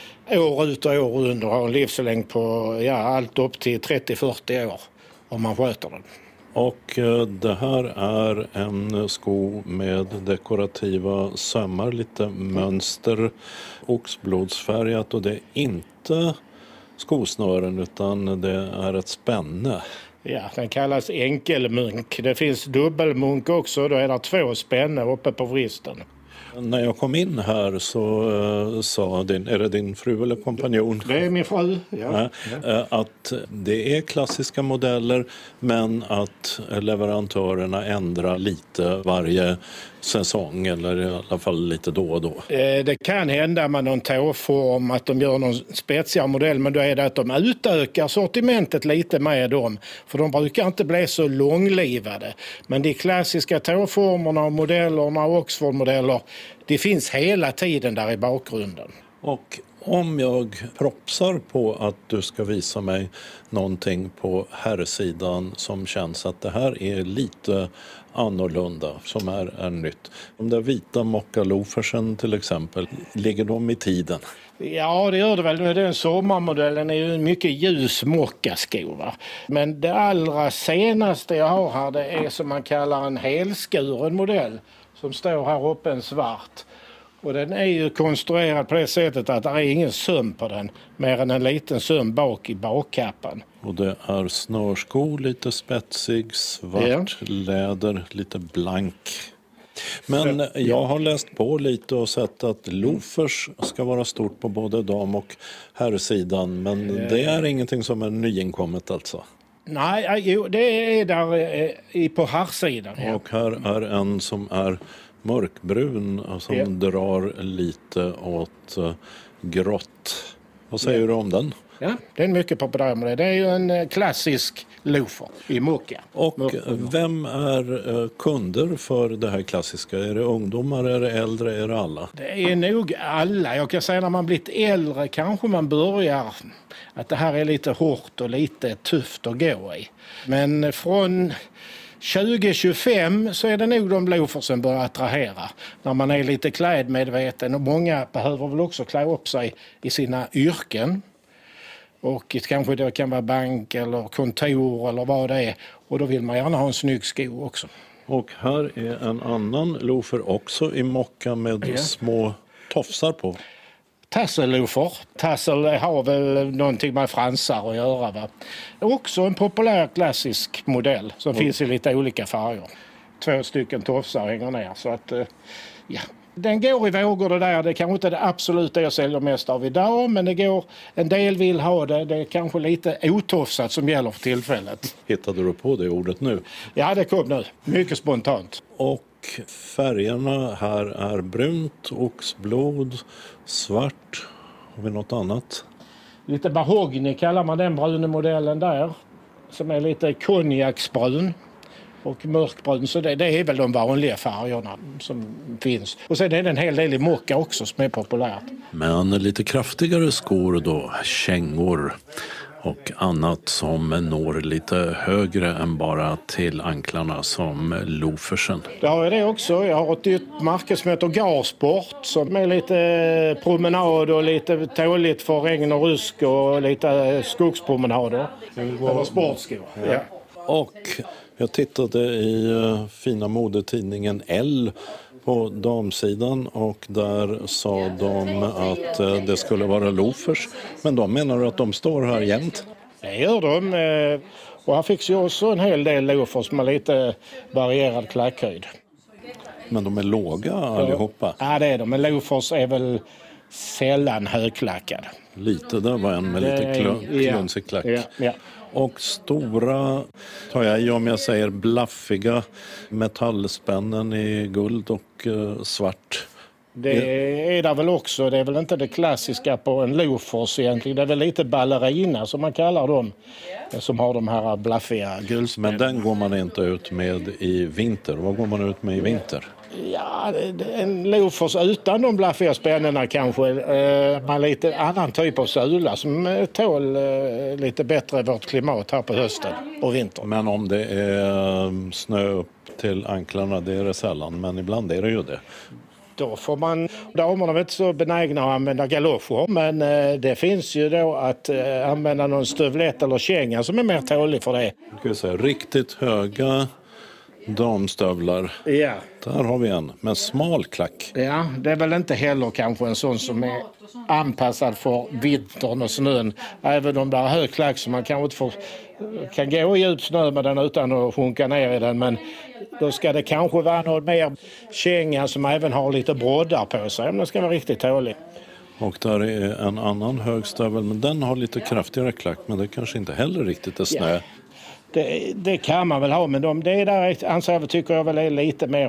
år ut och år under och ha en livslängd på ja, allt upp till trettio till fyrtio år om man sköter den. Och det här är en sko med dekorativa sömmar, lite mönster, oxblodsfärgat, och det är inte skosnören utan det är ett spänne. Ja, den kallas enkelmunk. Det finns dubbelmunk också, då är det två spänne uppe på vristen. När jag kom in här så uh, sa din, är det din fru eller kompanjon? Det är min fru, ja. Uh, att det är klassiska modeller, men att leverantörerna ändrar lite varje säsong, eller i alla fall lite då och då. Uh, det kan hända med någon tåform att de gör någon spetsigare modell, men då är det att de utökar sortimentet lite med dem. För de brukar inte bli så långlivade. Men de klassiska tåformerna och modellerna och Oxford-modeller, det finns hela tiden där i bakgrunden. Och om jag propsar på att du ska visa mig någonting på herrsidan som känns att det här är lite annorlunda, som är, är nytt. De där vita mockalofersen till exempel, ligger de i tiden? Ja, det gör det väl. Den sommarmodellen är ju en mycket ljus mockasko, va? Men det allra senaste jag har här, det är som man kallar en helskuren modell som står här uppe, en svart. Och den är ju konstruerad på det sättet att det är ingen söm på den, mer än en liten söm bak i bakkappan. Och det är snörsko, lite spetsig, svart ja. Läder, lite blank. Men jag har läst på lite och sett att loafers ska vara stort på både dam- och herrsidan, men det är ingenting som är nyinkommet alltså. Nej, jo, det är där på herrsidan. Ja. Och här är en som är mörkbrun som ja. drar lite åt uh, grått. Vad säger ja. du om den? Ja, det är mycket populär med det. Det är ju en klassisk loafer i mocka. Och vem är uh, kunder för det här klassiska? Är det ungdomar, är det äldre, är det alla? Det är nog alla. Jag kan säga när man blivit äldre kanske man börjar att det här är lite hårt och lite tufft att gå i. Men från tjugo tjugofem så är det nog de loafersen börjar attrahera. När man är lite klädmedveten, och många behöver väl också klä upp sig i sina yrken. Och kanske det kan vara bank eller kontor eller vad det är. Och då vill man gärna ha en snygg sko också. Och här är en annan loafer också i mocka med ja. små tofsar på. Tasselloafer. Tassel har väl någonting med fransar att göra, va? Också en populär klassisk modell som mm. finns i lite olika färger. Två stycken tofsar hänger ner, så att ja. Den går i vågor det där. Det kanske inte det absolut jag säljer mest av idag, men det går, en del vill ha det. Det är kanske lite otofsat som gäller för tillfället. Hittade du på det ordet nu? Ja, det kom nu. Mycket spontant. Och färgerna här är brunt, oxblod, svart. Har vi något annat? Lite mahogny kallar man den bruna modellen där. Som är lite konjaksbrun och mörkbrun. Så det, det är väl de vanliga färgerna som finns. Och sen är det en hel del i mocka också som är populärt. Men lite kraftigare skor då, kängor och annat som når lite högre än bara till anklarna, som loafersen. Det har jag det också. Jag har ett nytt märke som heter Garsport som är lite promenad och lite tåligt för regn och rusk och lite skogspromenader. Eller sportskor. Ja. Och Jag tittade i uh, fina modetidningen L på damsidan och där sa de att uh, det skulle vara loafers. Men de menar att de står här jämt. Det gör de. Uh, och här fick ju också en hel del loafers med lite varierad klackhöjd. Men de är låga allihopa. Ja, det är de. Men loafers är väl sällan högklackad. Lite, där var en med lite kl- klunsig klack. Ja, ja. Och stora, tar jag i om jag säger blaffiga metallspännen i guld och uh, svart. Det är det väl också. Det är väl inte det klassiska på en loafers egentligen. Det är väl lite ballerina som man kallar dem. Som har de här blaffiga guldspännen. Men den går man inte ut med i vinter. Vad går man ut med i vinter? Ja, en loafers utan de blaffiga spännena kanske. Eh, med lite annan typ av sula som tål eh, lite bättre vårt klimat här på hösten och vintern. Men om det är snö upp till anklarna, det är det sällan. Men ibland är det ju det. Då får man, damerna är inte så benägna att använda galoscher, men eh, det finns ju då att eh, använda någon stövlett eller känga som är mer tålig för det. Ska vi säga, riktigt höga damstövlar. Ja. Där har vi en med smal klack. Ja, det är väl inte heller kanske en sån som är anpassad för vintern och snön. Även om det är hög klack så man kanske inte får, kan gå i djup snö med den utan att sjunka ner i den. Men då ska det kanske vara något mer känga som även har lite broddar på sig. Men det ska vara riktigt tålig. Och där är en annan högstövel, men den har lite kraftigare klack. Men det kanske inte heller riktigt är snö. Ja. Det, det kan man väl ha, men de, det där anser jag, tycker jag väl är lite mer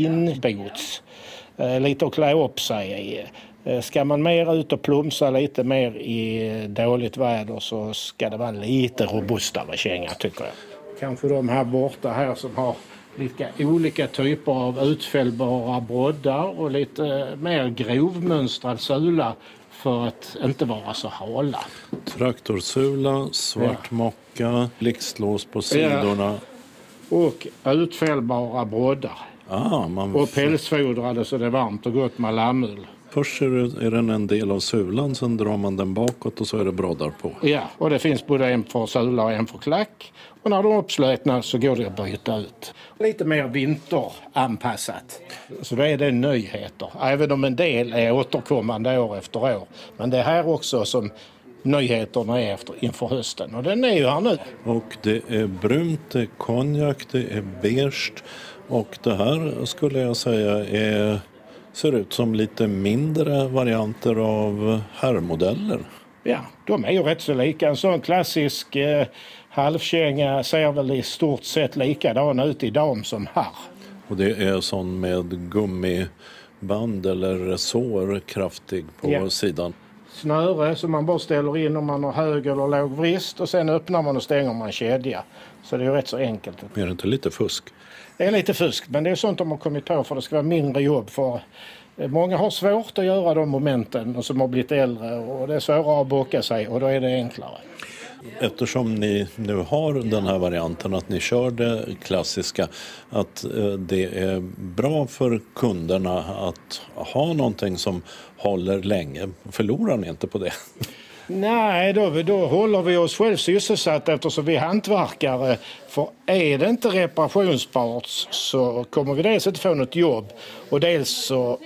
finbots. Eh, lite att klä upp sig i. Eh, ska man mer ut och plumsa lite mer i dåligt väder så ska det vara lite robustare känga, tycker jag. Kanske de här borta här som har lite olika typer av utfällbara broddar och lite mer grovmönstrad sula för att inte vara så hala. Traktorsula, svart ja. mocka, blixtlås på sidorna. Ja. Och utfällbara broddar. Ah, man... Och pälsfodrade så det är varmt och gott med lammull. Först är den en del av sulan, sen drar man den bakåt och så är det broddar på. Ja, och det finns både en för sula och en för klack. Och när de är uppslutna så går det att byta ut. Lite mer vinteranpassat. Så då är det nyheter. Även om en del är återkommande år efter år. Men det är här också som nyheterna är efter, inför hösten. Och den är ju här nu. Och det är brunt, det är konjak, det är beige. Och det här skulle jag säga är, ser ut som lite mindre varianter av herrmodeller. Ja, de är ju rätt så lika. En sån klassisk eh, halvkänga ser väl i stort sett likadan ut i dam som här. Och det är sån med gummiband eller resår kraftig på ja. sidan. Snöre som man bara ställer in om man har hög eller låg vrist och sen öppnar man och stänger man kedja. Så det är ju rätt så enkelt. Är det inte lite fusk? Det är lite fusk, men det är sånt de har kommit på för det ska vara mindre jobb. För många har svårt att göra de momenten och som har blivit äldre och det är svårare att bocka sig och då är det enklare. Eftersom ni nu har den här varianten att ni kör det klassiska, att det är bra för kunderna att ha någonting som håller länge. Förlorar ni inte på det? Nej, då, då håller vi oss själv sysselsatta eftersom vi är hantverkare. För är det inte reparationsbart så kommer vi dels inte få något jobb och dels så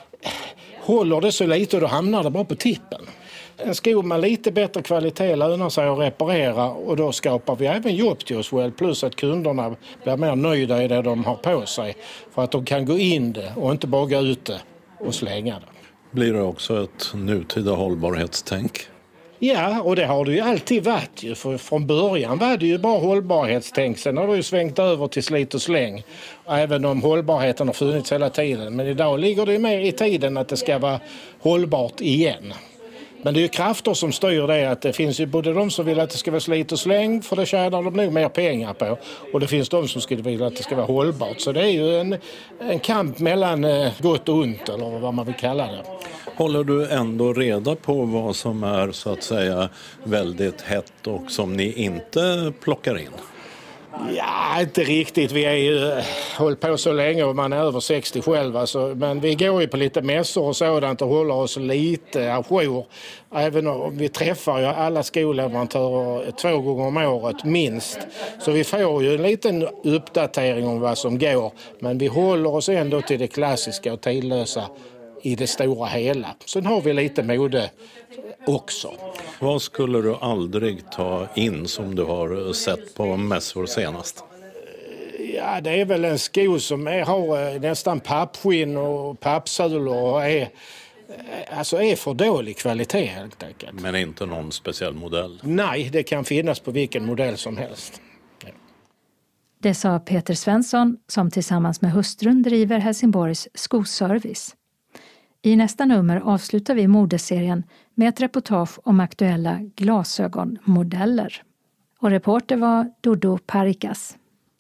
håller det så lite och då hamnar det bara på tippen. En sko med lite bättre kvalitet lönar sig att reparera och då skapar vi även jobb till oss själv. Plus att kunderna blir mer nöjda i det de har på sig för att de kan gå in det och inte bara gå ut det och slänga det. Blir det också ett nutida hållbarhetstänk? Ja, och det har det ju alltid varit. Ju. För från början var det ju bara hållbarhetstänk. Sen har det ju svängt över till slit och släng. Även om hållbarheten har funnits hela tiden. Men idag ligger det ju mer i tiden att det ska vara hållbart igen. Men det är ju krafter som styr det. Att det finns ju både de som vill att det ska vara slit och släng. För det tjänar de nog mer pengar på. Och det finns de som skulle vilja att det ska vara hållbart. Så det är ju en, en kamp mellan gott och ont. Eller vad man vill kalla det. Håller du ändå reda på vad som är så att säga väldigt hett och som ni inte plockar in? Ja, inte riktigt. Vi är ju hållit på så länge och man är över sextio själv. Alltså. Men vi går ju på lite mässor och sådant och håller oss lite ajour. Även om vi träffar ju alla skolleverantörer två gånger om året minst. Så vi får ju en liten uppdatering om vad som går. Men vi håller oss ändå till det klassiska och tidlösa i det stora hela. Sen har vi lite mode också. Vad skulle du aldrig ta in som du har sett på mässor senast? Ja, det är väl en sko som är, har nästan pappskinn och pappsulor och är, alltså är för dålig kvalitet helt enkelt. Men inte någon speciell modell? Nej, det kan finnas på vilken modell som helst. Ja. Det sa Peter Svensson som tillsammans med hustrun driver Helsingborgs skoservice. I nästa nummer avslutar vi modeserien med ett reportage om aktuella glasögonmodeller. Och reporter var Dodo Parikas.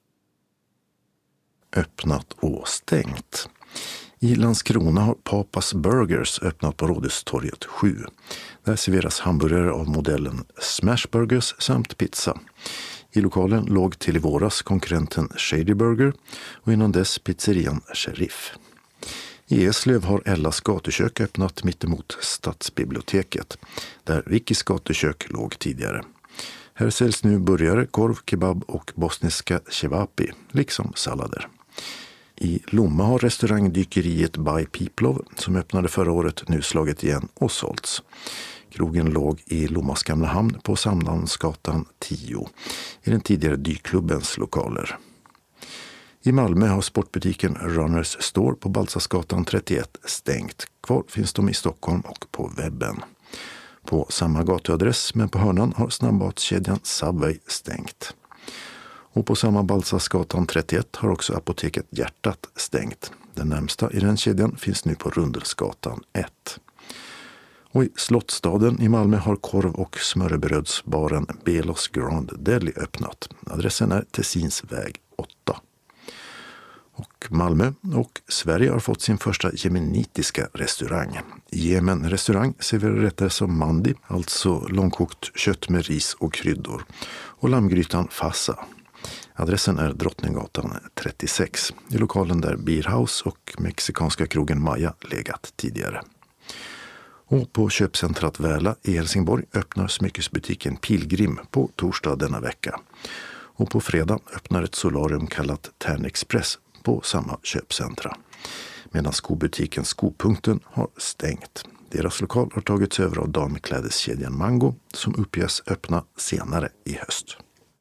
Öppnat och stängt. I Landskrona har Papas Burgers öppnat på Rådhustorget sju. Där serveras hamburgare av modellen Smashburgers samt pizza. I lokalen låg till i våras konkurrenten Shady Burger och innan dess pizzerian Sheriff. I Eslöv har Ellas gatukök öppnat mittemot Stadsbiblioteket, där Vickis gatukök låg tidigare. Här säljs nu burgare, korv, kebab och bosniska cevapi, liksom sallader. I Lomma har restaurangdykeriet By Piplov, som öppnade förra året, nu slagit igen och sålts. Krogen låg i Lommas gamla hamn på Samlandsgatan tio, i den tidigare dykklubbens lokaler. I Malmö har sportbutiken Runners Store på Balsasgatan trettioett stängt. Kvar finns de i Stockholm och på webben. På samma gatuadress men på hörnan har snabbmatskedjan Subway stängt. Och på samma Balsasgatan trettioett har också apoteket Hjärtat stängt. Den närmsta i den kedjan finns nu på Rundelsgatan ett. Och i Slottstaden i Malmö har korv- och smörrebrödsbaren Belos Grand Deli öppnat. Adressen är Tessins väg åtta. Och Malmö och Sverige har fått sin första jemenitiska restaurang. Jemen restaurang serverar rätter som mandi, alltså långkokt kött med ris och kryddor, och lammgrytan fassa. Adressen är Drottninggatan trettiosex, i lokalen där Beer House och mexikanska krogen Maja legat tidigare. Och på köpcentrat Väla i Helsingborg öppnar smyckesbutiken Pilgrim på torsdag denna vecka. Och på fredag öppnar ett solarium kallat Tärnexpress på samma köpcentra. Medan skobutiken Skopunkten har stängt. Deras lokal har tagits över av damklädeskedjan Mango som uppges öppna senare i höst.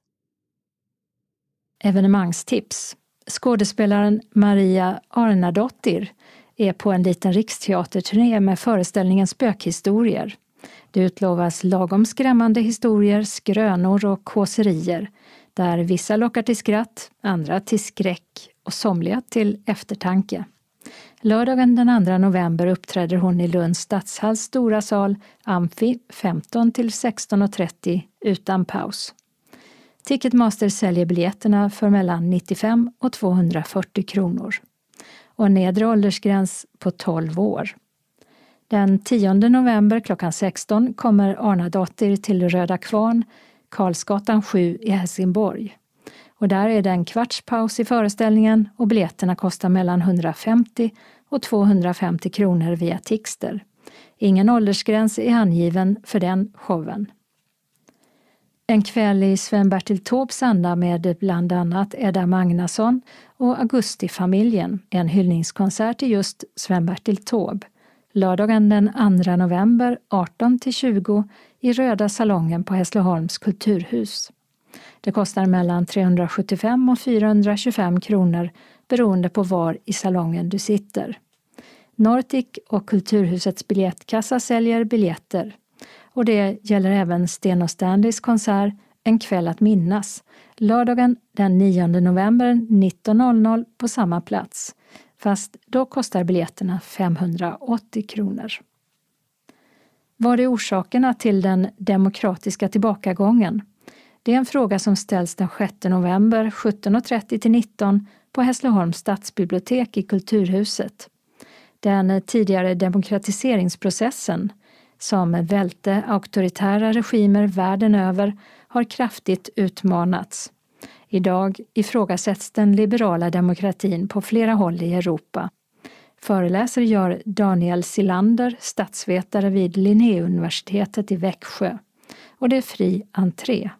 Evenemangstips. Skådespelaren Maria Arnadottir är på en liten riksteaterturné med föreställningen Spökhistorier. Det utlovas lagom skrämmande historier, skrönor och kåserier, där vissa lockar till skratt, andra till skräck och somliga till eftertanke. Lördagen den andra november uppträder hon i Lunds stadshalls stora sal Amfi femton till sexton och trettio utan paus. Ticketmaster säljer biljetterna för mellan nittiofem och tvåhundrafyrtio kronor. Och nedre åldersgräns på tolv år. Den tionde november klockan sexton kommer Arnadottir till Röda Kvarn, Karlsgatan sju i Helsingborg. Och där är det en kvarts paus i föreställningen och biljetterna kostar mellan hundrafemtio och tvåhundrafemtio kronor via Tixter. Ingen åldersgräns är angiven för den showen. En kväll i Sven-Bertil Taubes anda med bland annat Edda Magnusson och Augusti-familjen, en hyllningskonsert till just Sven-Bertil Taube. Lördagen den andra november arton till tjugo i Röda salongen på Hässleholms kulturhus. Det kostar mellan trehundrasjuttiofem och fyrahundratjugofem kronor beroende på var i salongen du sitter. Nordic och Kulturhusets biljettkassa säljer biljetter. Och det gäller även Sten och Stanleys konsert En kväll att minnas. Lördagen den nionde november nitton noll noll på samma plats. Fast då kostar biljetterna femhundraåttio kronor. Vad är orsakerna till den demokratiska tillbakagången? Det är en fråga som ställs den sjätte november sjutton och trettio till nitton på Hässleholms stadsbibliotek i Kulturhuset. Den tidigare demokratiseringsprocessen som välte auktoritära regimer världen över har kraftigt utmanats. Idag ifrågasätts den liberala demokratin på flera håll i Europa. Föreläser gör Daniel Silander, statsvetare vid Linnéuniversitetet i Växjö. Och det är fri entré.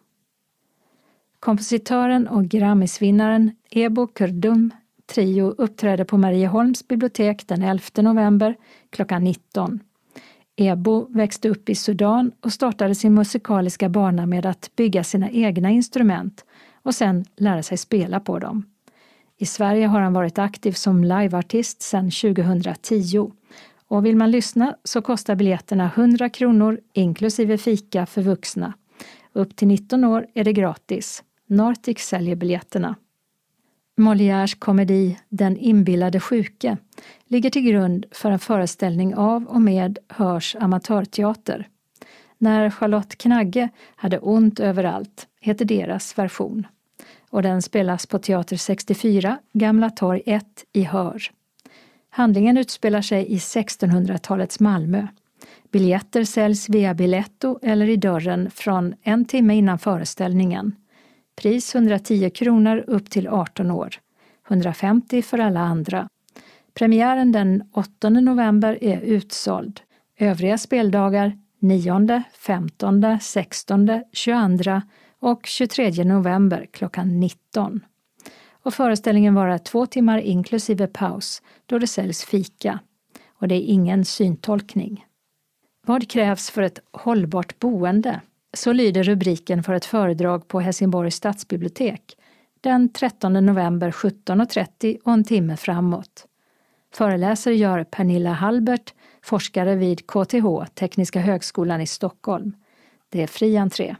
Kompositören och Grammisvinnaren Ebo Kurdum Trio uppträder på Marieholms bibliotek den elfte november klockan nitton. Ebo växte upp i Sudan och startade sin musikaliska bana med att bygga sina egna instrument och sen lära sig spela på dem. I Sverige har han varit aktiv som liveartist sedan tjugohundratio. Och vill man lyssna så kostar biljetterna hundra kronor inklusive fika för vuxna. Upp till nitton år är det gratis. Nortic säljer biljetterna. Molières komedi Den inbillade sjuke ligger till grund för en föreställning av och med Hörs amatörteater. När Charlotte Knagge hade ont överallt heter deras version. Och den spelas på Teater sextiofyra, Gamla torg ett i Hör. Handlingen utspelar sig i sextonhundratalets Malmö. Biljetter säljs via Biletto eller i dörren från en timme innan föreställningen. Pris hundratio kronor upp till arton år. hundrafemtio för alla andra. Premiären den åttonde november är utsåld. Övriga speldagar nionde, femtonde, sextonde, tjugoandra och tjugotredje november klockan nitton. Och föreställningen varar två timmar inklusive paus då det säljs fika. Och det är ingen syntolkning. Vad krävs för ett hållbart boende? Så lyder rubriken för ett föredrag på Helsingborgs stadsbibliotek den trettonde november sjutton och trettio och en timme framåt. Föreläsare gör Pernilla Halbert, forskare vid K T H, Tekniska högskolan i Stockholm. Det är fri entré.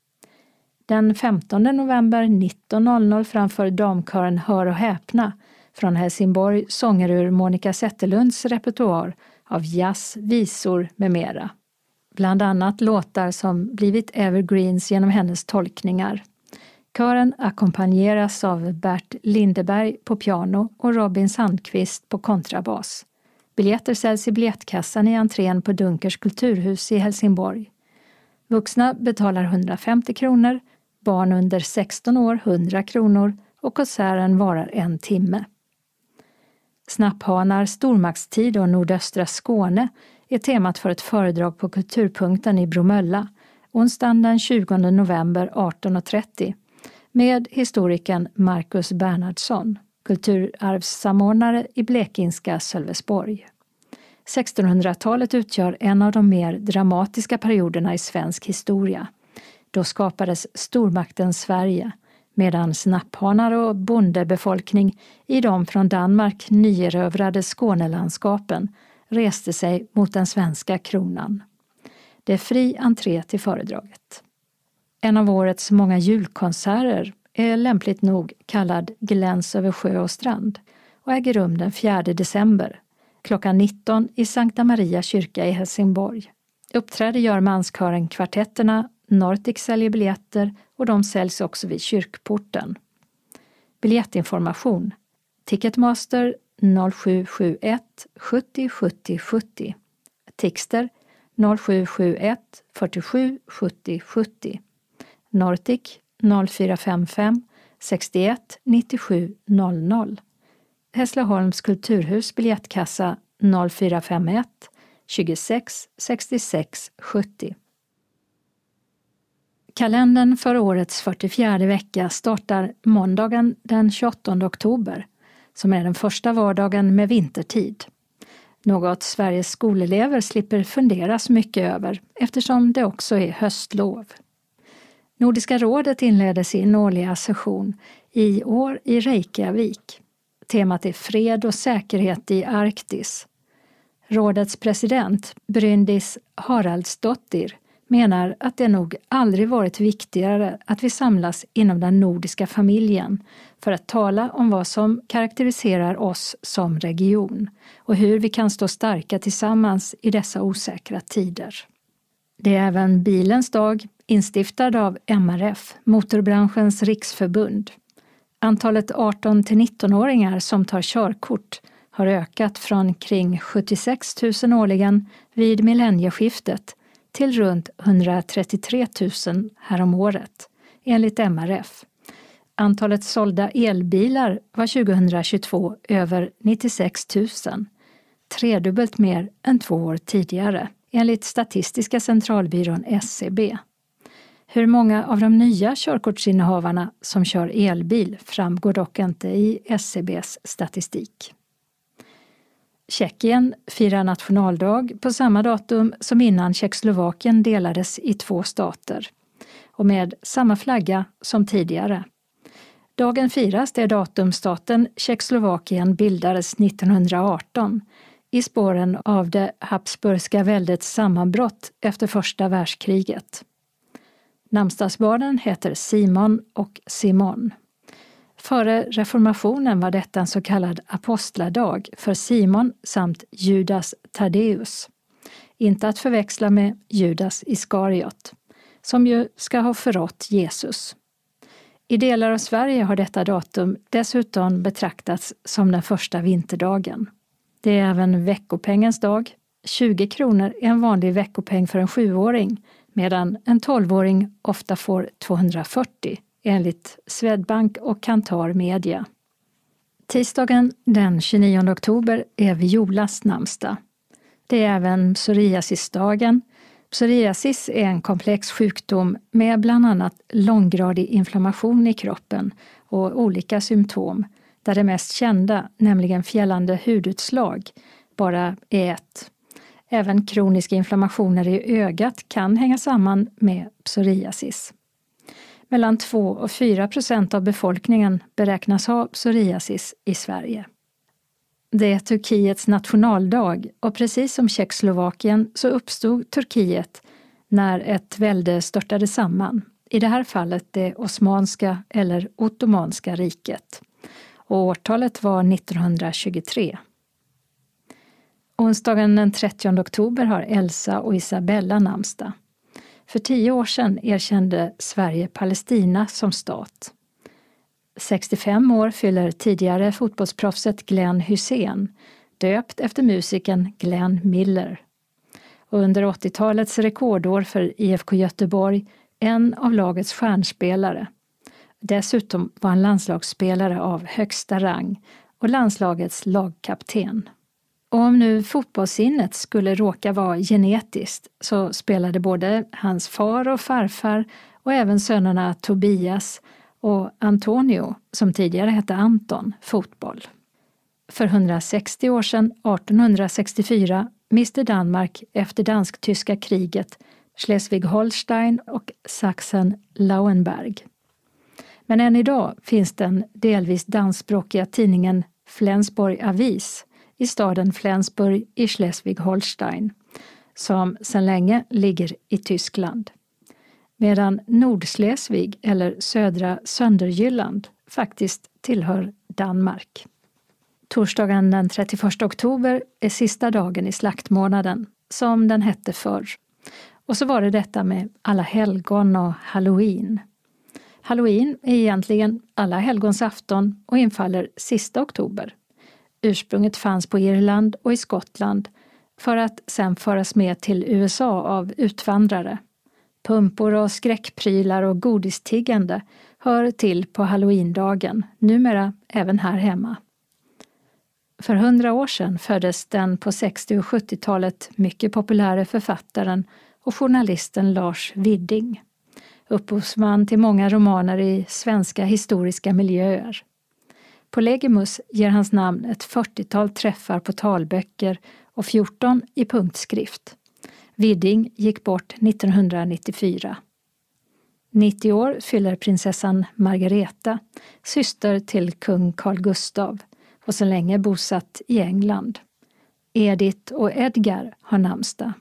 Den femtonde november nitton noll noll framför damkören Hör och häpna från Helsingborg sånger ur Monica Zetterlunds repertoar av jazz, visor med mera. Bland annat låtar som blivit evergreens genom hennes tolkningar. Kören ackompanjeras av Bert Lindeberg på piano och Robin Sandqvist på kontrabas. Biljetter säljs i biljettkassan i entrén på Dunkers kulturhus i Helsingborg. Vuxna betalar hundrafemtio kronor, barn under sexton år hundra kronor och konserten varar en timme. Snapphanar, stormaktstid och nordöstra Skåne är temat för ett föredrag på Kulturpunkten i Bromölla onsdagen den tjugonde november arton och trettio med historikern Marcus Bernhardsson, kulturarvssamordnare i blekingska Sölvesborg. sextonhundratalet utgör en av de mer dramatiska perioderna i svensk historia. Då skapades stormakten Sverige, medan snapphanar och bondebefolkning i de från Danmark nyerövrade Skånelandskapen reste sig mot den svenska kronan. Det är fri entré till föredraget. En av årets många julkonserter är lämpligt nog kallad Gläns över sjö och strand och äger rum den fjärde december klockan nitton i Sankta Maria kyrka i Helsingborg. Uppträder gör manskören Kvartetterna, Nortic säljer biljetter och de säljs också vid kyrkporten. Biljettinformation Ticketmaster noll sju sju ett sjuttio sjuttio sjuttio. Tixter noll sju sju ett fyrtiosju sjuttio sjuttio. Nortic noll fyra fem fem sextioett nittiosju noll noll. Hässleholms kulturhus biljettkassa noll fyra fem ett tjugosex sextiosex sjuttio. Kalendern för årets fyrtiofjärde vecka startar måndagen den tjugoåttonde oktober, som är den första vardagen med vintertid. Något Sveriges skolelever slipper fundera så mycket över eftersom det också är höstlov. Nordiska rådet inleder sin årliga session i år i Reykjavik. Temat är fred och säkerhet i Arktis. Rådets president, Bryndis Haraldsdottir, menar att det nog aldrig varit viktigare att vi samlas inom den nordiska familjen för att tala om vad som karaktäriserar oss som region och hur vi kan stå starka tillsammans i dessa osäkra tider. Det är även bilens dag, instiftad av M R F, Motorbranschens riksförbund. Antalet arton till nitton-åringar som tar körkort har ökat från kring sjuttiosex tusen årligen vid millennieskiftet till runt hundratrettiotre tusen härom året, enligt M R F. Antalet sålda elbilar var tjugohundratjugotvå över nittiosex tusen, tredubbelt mer än två år tidigare, enligt Statistiska centralbyrån S C B. Hur många av de nya körkortsinnehavarna som kör elbil framgår dock inte i S C B:s statistik. Tjeckien firar nationaldag på samma datum som innan Tjeckoslovakien delades i två stater och med samma flagga som tidigare. Dagen firas det datum staten Tjeckoslovakien bildades nittonhundraarton i spåren av det Habsburgska väldets sammanbrott efter första världskriget. Namnsdagsbarnen heter Simon och Simon. Före reformationen var detta en så kallad apostladag för Simon samt Judas Taddeus. Inte att förväxla med Judas Iskariot, som ju ska ha förrått Jesus. I delar av Sverige har detta datum dessutom betraktats som den första vinterdagen. Det är även veckopengens dag. tjugo kronor är en vanlig veckopeng för en sjuåring, medan en tolvåring ofta får tvåhundrafyrtio, enligt Swedbank och Kantar Media. Tisdagen den tjugonionde oktober är Violas namnsdag. Det är även psoriasisdagen. Psoriasis är en komplex sjukdom med bland annat långgradig inflammation i kroppen och olika symptom, där det mest kända, nämligen fjällande hudutslag, bara är ett. Även kroniska inflammationer i ögat kan hänga samman med psoriasis. Mellan två och fyra procent av befolkningen beräknas ha psoriasis i Sverige. Det är Turkiets nationaldag och precis som Tjeckoslovakien så uppstod Turkiet när ett välde störtade samman. I det här fallet det osmanska eller ottomanska riket. Och årtalet var nittonhundratjugotre. Onsdagen den trettionde oktober har Elsa och Isabella namnsdag. För tio år sedan erkände Sverige Palestina som stat. sextiofem år fyller tidigare fotbollsproffset Glenn Hysén, döpt efter musikern Glenn Miller. Och under åttiotalets rekordår för I F K Göteborg en av lagets stjärnspelare. Dessutom var han landslagsspelare av högsta rang och landslagets lagkapten. Och om nu fotbollssinnet skulle råka vara genetiskt så spelade både hans far och farfar och även sönerna Tobias och Antonio, som tidigare hette Anton, fotboll. För hundrasextio år sedan, artonhundrasextiofyra, miste Danmark efter dansk-tyska kriget Schleswig-Holstein och Sachsen-Lauenburg. Men än idag finns den delvis dansspråkiga tidningen Flensburg Avis i staden Flensburg i Schleswig-Holstein, som sedan länge ligger i Tyskland. Medan Nordschleswig eller södra Sönderjylland faktiskt tillhör Danmark. Torsdagen den trettioförsta oktober är sista dagen i slaktmånaden, som den hette förr. Och så var det detta med alla helgon och Halloween. Halloween är egentligen alla helgons afton och infaller sista oktober. Ursprunget fanns på Irland och i Skottland för att sen föras med till U S A av utvandrare. Pumpor och skräckprylar och godistiggande hör till på Halloweendagen, numera även här hemma. För hundra år sedan föddes den på sextio- och sjuttiotalet mycket populära författaren och journalisten Lars Widding. Upphovsman till många romaner i svenska historiska miljöer. På Legimus ger hans namn ett fyrtiotal träffar på talböcker och fjorton i punktskrift. Widding gick bort nittonhundranittiofyra. nittio år fyller prinsessan Margareta, syster till kung Carl Gustav och så länge bosatt i England. Edith och Edgar har namnsdag.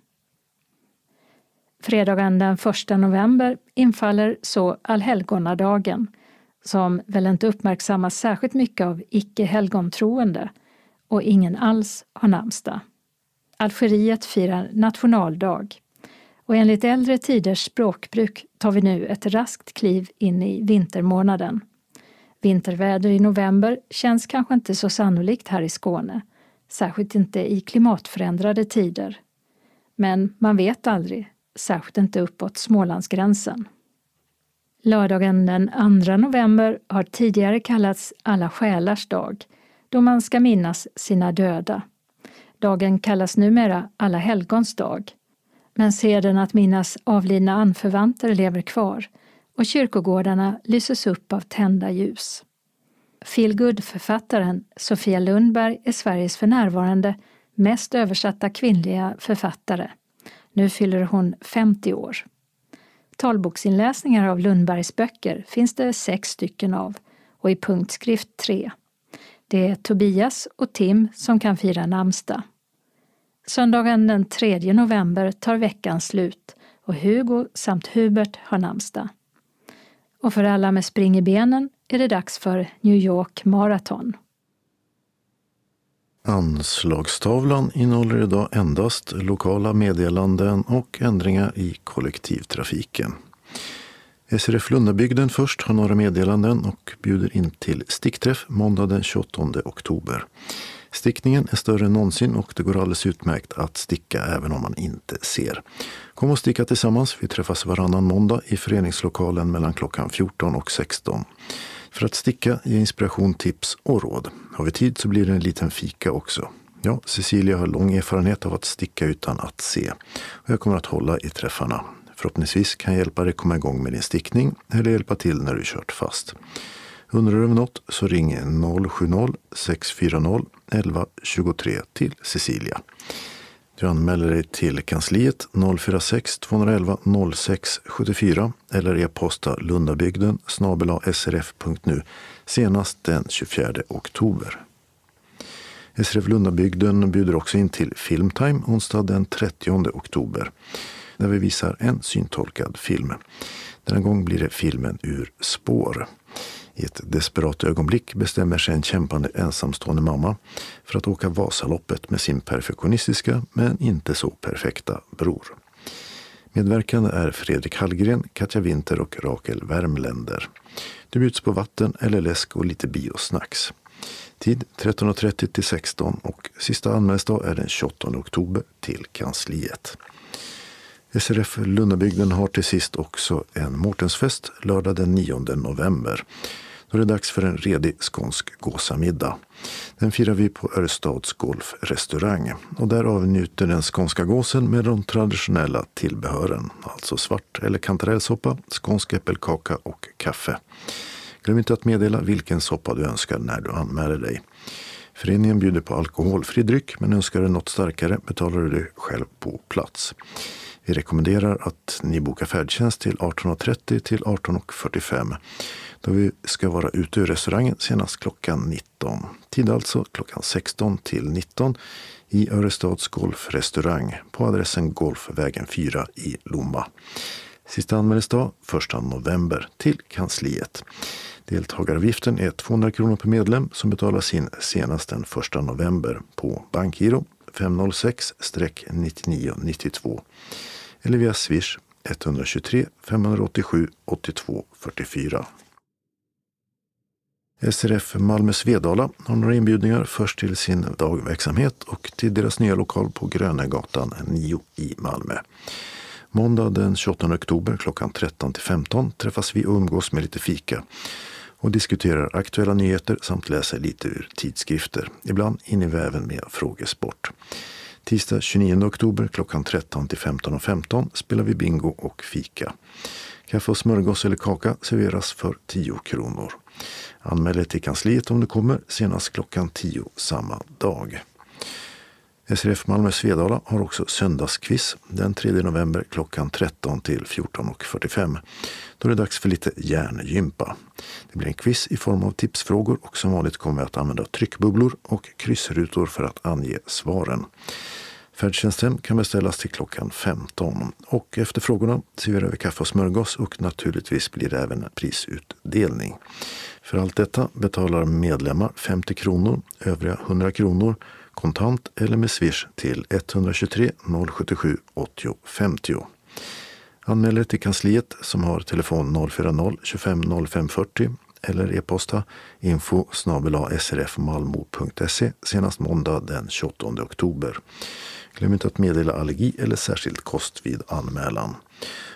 Fredagen den första november infaller så allhelgonadagen, som väl inte uppmärksammas särskilt mycket av icke-helgontroende, och ingen alls har namnsdag. Algeriet firar nationaldag, och enligt äldre tiders språkbruk tar vi nu ett raskt kliv in i vintermånaden. Vinterväder i november känns kanske inte så sannolikt här i Skåne, särskilt inte i klimatförändrade tider. Men man vet aldrig, särskilt inte uppåt Smålandsgränsen. Lördagen den andra november har tidigare kallats alla själars dag, då man ska minnas sina döda. Dagen kallas numera alla helgons dag, men seden att minnas avlidna anförvanter lever kvar och kyrkogårdarna lyses upp av tända ljus. Feelgood-författaren Sofia Lundberg är Sveriges för närvarande mest översatta kvinnliga författare. Nu fyller hon femtio år. Talboksinläsningar av Lundbergs böcker finns det sex stycken av och i punktskrift tre. Det är Tobias och Tim som kan fira namnsdag. Söndagen den tredje november tar veckan slut och Hugo samt Hubert har namnsdag. Och för alla med spring i benen är det dags för New York Marathon. Anslagstavlan innehåller idag endast lokala meddelanden och ändringar i kollektivtrafiken. S R F Lundabygden först har några meddelanden och bjuder in till stickträff måndag den tjugoåttonde oktober. Stickningen är större än någonsin och det går alldeles utmärkt att sticka även om man inte ser. Kom och sticka tillsammans, vi träffas varannan måndag i föreningslokalen mellan klockan fjorton och sexton. För att sticka, ge inspiration, tips och råd. Har vi tid så blir det en liten fika också. Ja, Cecilia har lång erfarenhet av att sticka utan att se. Och jag kommer att hålla i träffarna. Förhoppningsvis kan jag hjälpa dig komma igång med din stickning eller hjälpa till när du kört fast. Undrar du över något så ring noll sju noll sex fyra noll elva tjugotre till Cecilia. Du anmäler dig till kansliet noll fyra sex två ett ett noll sex sju fyra eller e-posta lundabygden snabel-a s r f punkt nu senast den tjugofjärde oktober. S R F Lundabygden bjuder också in till Filmtime onsdag den trettionde oktober där vi visar en syntolkad film. Denna gång blir det filmen Ur spår. I ett desperat ögonblick bestämmer sig en kämpande ensamstående mamma för att åka Vasaloppet med sin perfektionistiska men inte så perfekta bror. Medverkande är Fredrik Hallgren, Katja Winter och Rakel Värmländer. Det bjuds på vatten eller läsk och lite biosnacks. Tid tretton trettio till sexton och sista anmälningsdag är den tjugoåttonde oktober till kansliet. S R F Lundabygden har till sist också en Mårtensfest lördag den nionde november. Då är det dags för en redig skånsk gåsamiddag. Den firar vi på Örestads golfrestaurang och där avnjuter den skånska gåsen med de traditionella tillbehören, alltså svart eller kantarellsoppa, skånsk äppelkaka och kaffe. Glöm inte att meddela vilken soppa du önskar när du anmäler dig. Föreningen bjuder på alkoholfri dryck men önskar du något starkare betalar du det själv på plats. Vi rekommenderar att ni bokar färdtjänst till arton trettio till arton fyrtiofem då vi ska vara ute ur restaurangen senast klockan nitton. Tid alltså klockan sexton till nitton i Örestads golfrestaurang på adressen Golfvägen fyra i Lomma. Sista anmälningsdag första november till kansliet. Deltagaravgiften är tvåhundra kronor per medlem som betalas in senast den första november på bankgiro fem noll sex nittionio nittiotvå eller via Swish ett två tre fem åtta sju åtta två fyra fyra. S R F Malmö Svedala har några inbjudningar först till sin dagverksamhet och till deras nya lokal på Grönegatan nio i Malmö. Måndag den tjugoåttonde oktober klockan tretton till femton träffas vi och umgås med lite fika och diskuterar aktuella nyheter samt läser lite ur tidskrifter. Ibland hinner vi även med frågesport. Tisdag tjugonionde oktober klockan tretton till femton och femton spelar vi bingo och fika. Kaffe och smörgås eller kaka serveras för tio kronor. Anmäl dig till kansliet om du kommer senast klockan tio samma dag. S R F Malmö Svedala har också söndagsquiz den tredje november klockan tretton till fjorton fyrtiofem. Då är det dags för lite hjärngympa. Det blir en quiz i form av tipsfrågor och som vanligt kommer jag att använda tryckbubblor och kryssrutor för att ange svaren. Färdtjänsten kan beställas till klockan femton och efter frågorna serverar vi kaffe och smörgås och naturligtvis blir det även prisutdelning. För allt detta betalar medlemmar femtio kronor, övriga hundra kronor kontant eller med Swish till ett två tre noll sju sju åtta femtio. Anmäl er till kansliet som har telefon noll fyra noll tjugofem noll fem fyrtio eller e-posta info snabel-a s r f malmo punkt se senast måndag den tjugoåttonde oktober. Glöm inte att meddela allergi eller särskild kost vid anmälan.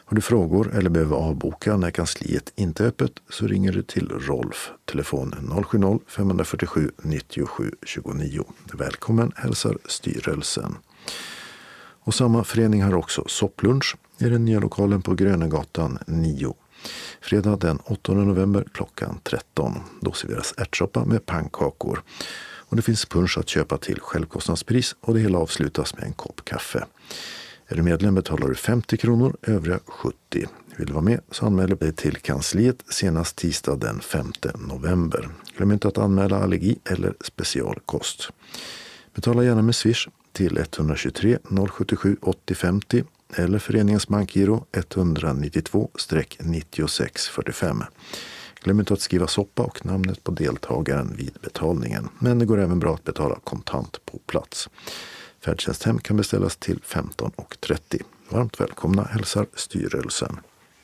Har du frågor eller behöver avboka när kansliet inte är öppet så ringer du till Rolf. Telefon noll sju noll fem fyra sju nittiosju tjugonio. Välkommen hälsar styrelsen. Och samma förening har också sopplunch i den nya lokalen på Grönegatan nio. Fredag den åttonde november klockan tretton. Då serveras ärtsoppa med pannkakor. Och det finns punsch att köpa till självkostnadspris och det hela avslutas med en kopp kaffe. Är du medlem betalar du femtio kronor, övriga sjuttio. Vill du vara med så anmäler dig till kansliet senast tisdag den femte november. Glöm inte att anmäla allergi eller specialkost. Betala gärna med Swish till ett två tre noll sju sju åttio femtio eller föreningens bankgiro ett nio två nio sex fyra fem. Glöm inte att skriva soppa och namnet på deltagaren vid betalningen. Men det går även bra att betala kontant på plats. Färdtjänsthem kan beställas till femton trettio. Varmt välkomna hälsar styrelsen.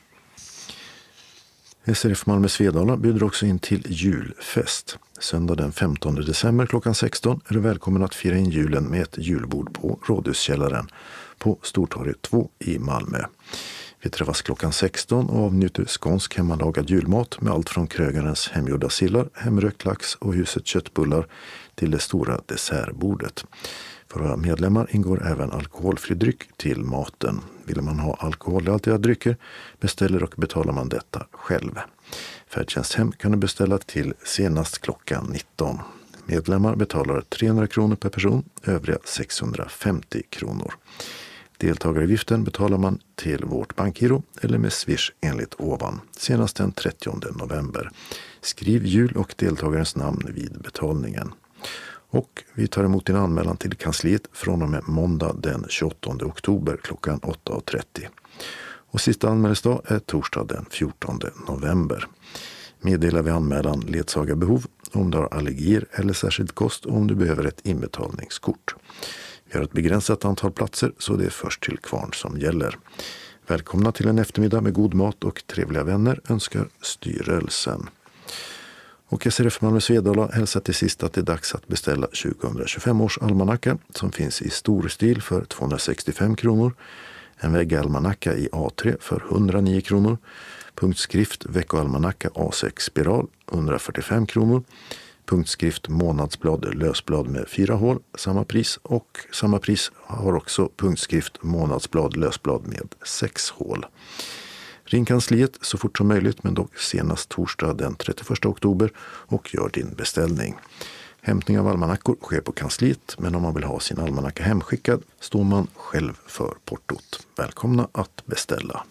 S R F Malmö Svedala bjuder också in till julfest. Söndag den femtonde december klockan sexton är du välkommen att fira in julen med ett julbord på Rådhuskällaren på Stortorget två i Malmö. Vi träffas klockan sexton och avnjuter skånsk hemmalagad julmat med allt från krögarens hemgjorda sillar, hemrökt lax och husets köttbullar till det stora dessertbordet. För våra medlemmar ingår även alkoholfri dryck till maten. Vill man ha alkoholhaltiga drycker beställer och betalar man detta själv. Färdtjänsthem kan du beställa till senast klockan nitton. Medlemmar betalar trehundra kronor per person, övriga sexhundrafemtio kronor. Deltagaravgiften betalar man till vårt bankgiro eller med Swish enligt ovan, senast den trettionde november. Skriv jul och deltagarens namn vid betalningen. Och vi tar emot din anmälan till kansliet från och med måndag den tjugoåttonde oktober klockan åtta trettio. Och sista anmälningsdag är torsdag den fjortonde november. Meddelar vi anmälan ledsagarbehov om du har allergier eller särskild kost och om du behöver ett inbetalningskort. Vi har ett begränsat antal platser så det är först till kvarn som gäller. Välkomna till en eftermiddag med god mat och trevliga vänner önskar styrelsen. Och S R F Malmö Svedala hälsar till sist att det är dags att beställa tjugohundratjugofem års almanacka som finns i stor stil för tvåhundrasextiofem kronor. En väggalmanacka i A tre för hundranio kronor. Punktskrift veckoalmanacka A sex spiral hundrafyrtiofem kronor. Punktskrift månadsblad lösblad med fyra hål, samma pris. Och samma pris har också punktskrift månadsblad lösblad med sex hål. Ring kansliet så fort som möjligt men dock senast torsdag den trettioförsta oktober och gör din beställning. Hämtning av almanackor sker på kansliet men om man vill ha sin almanacka hemskickad står man själv för portot. Välkomna att beställa.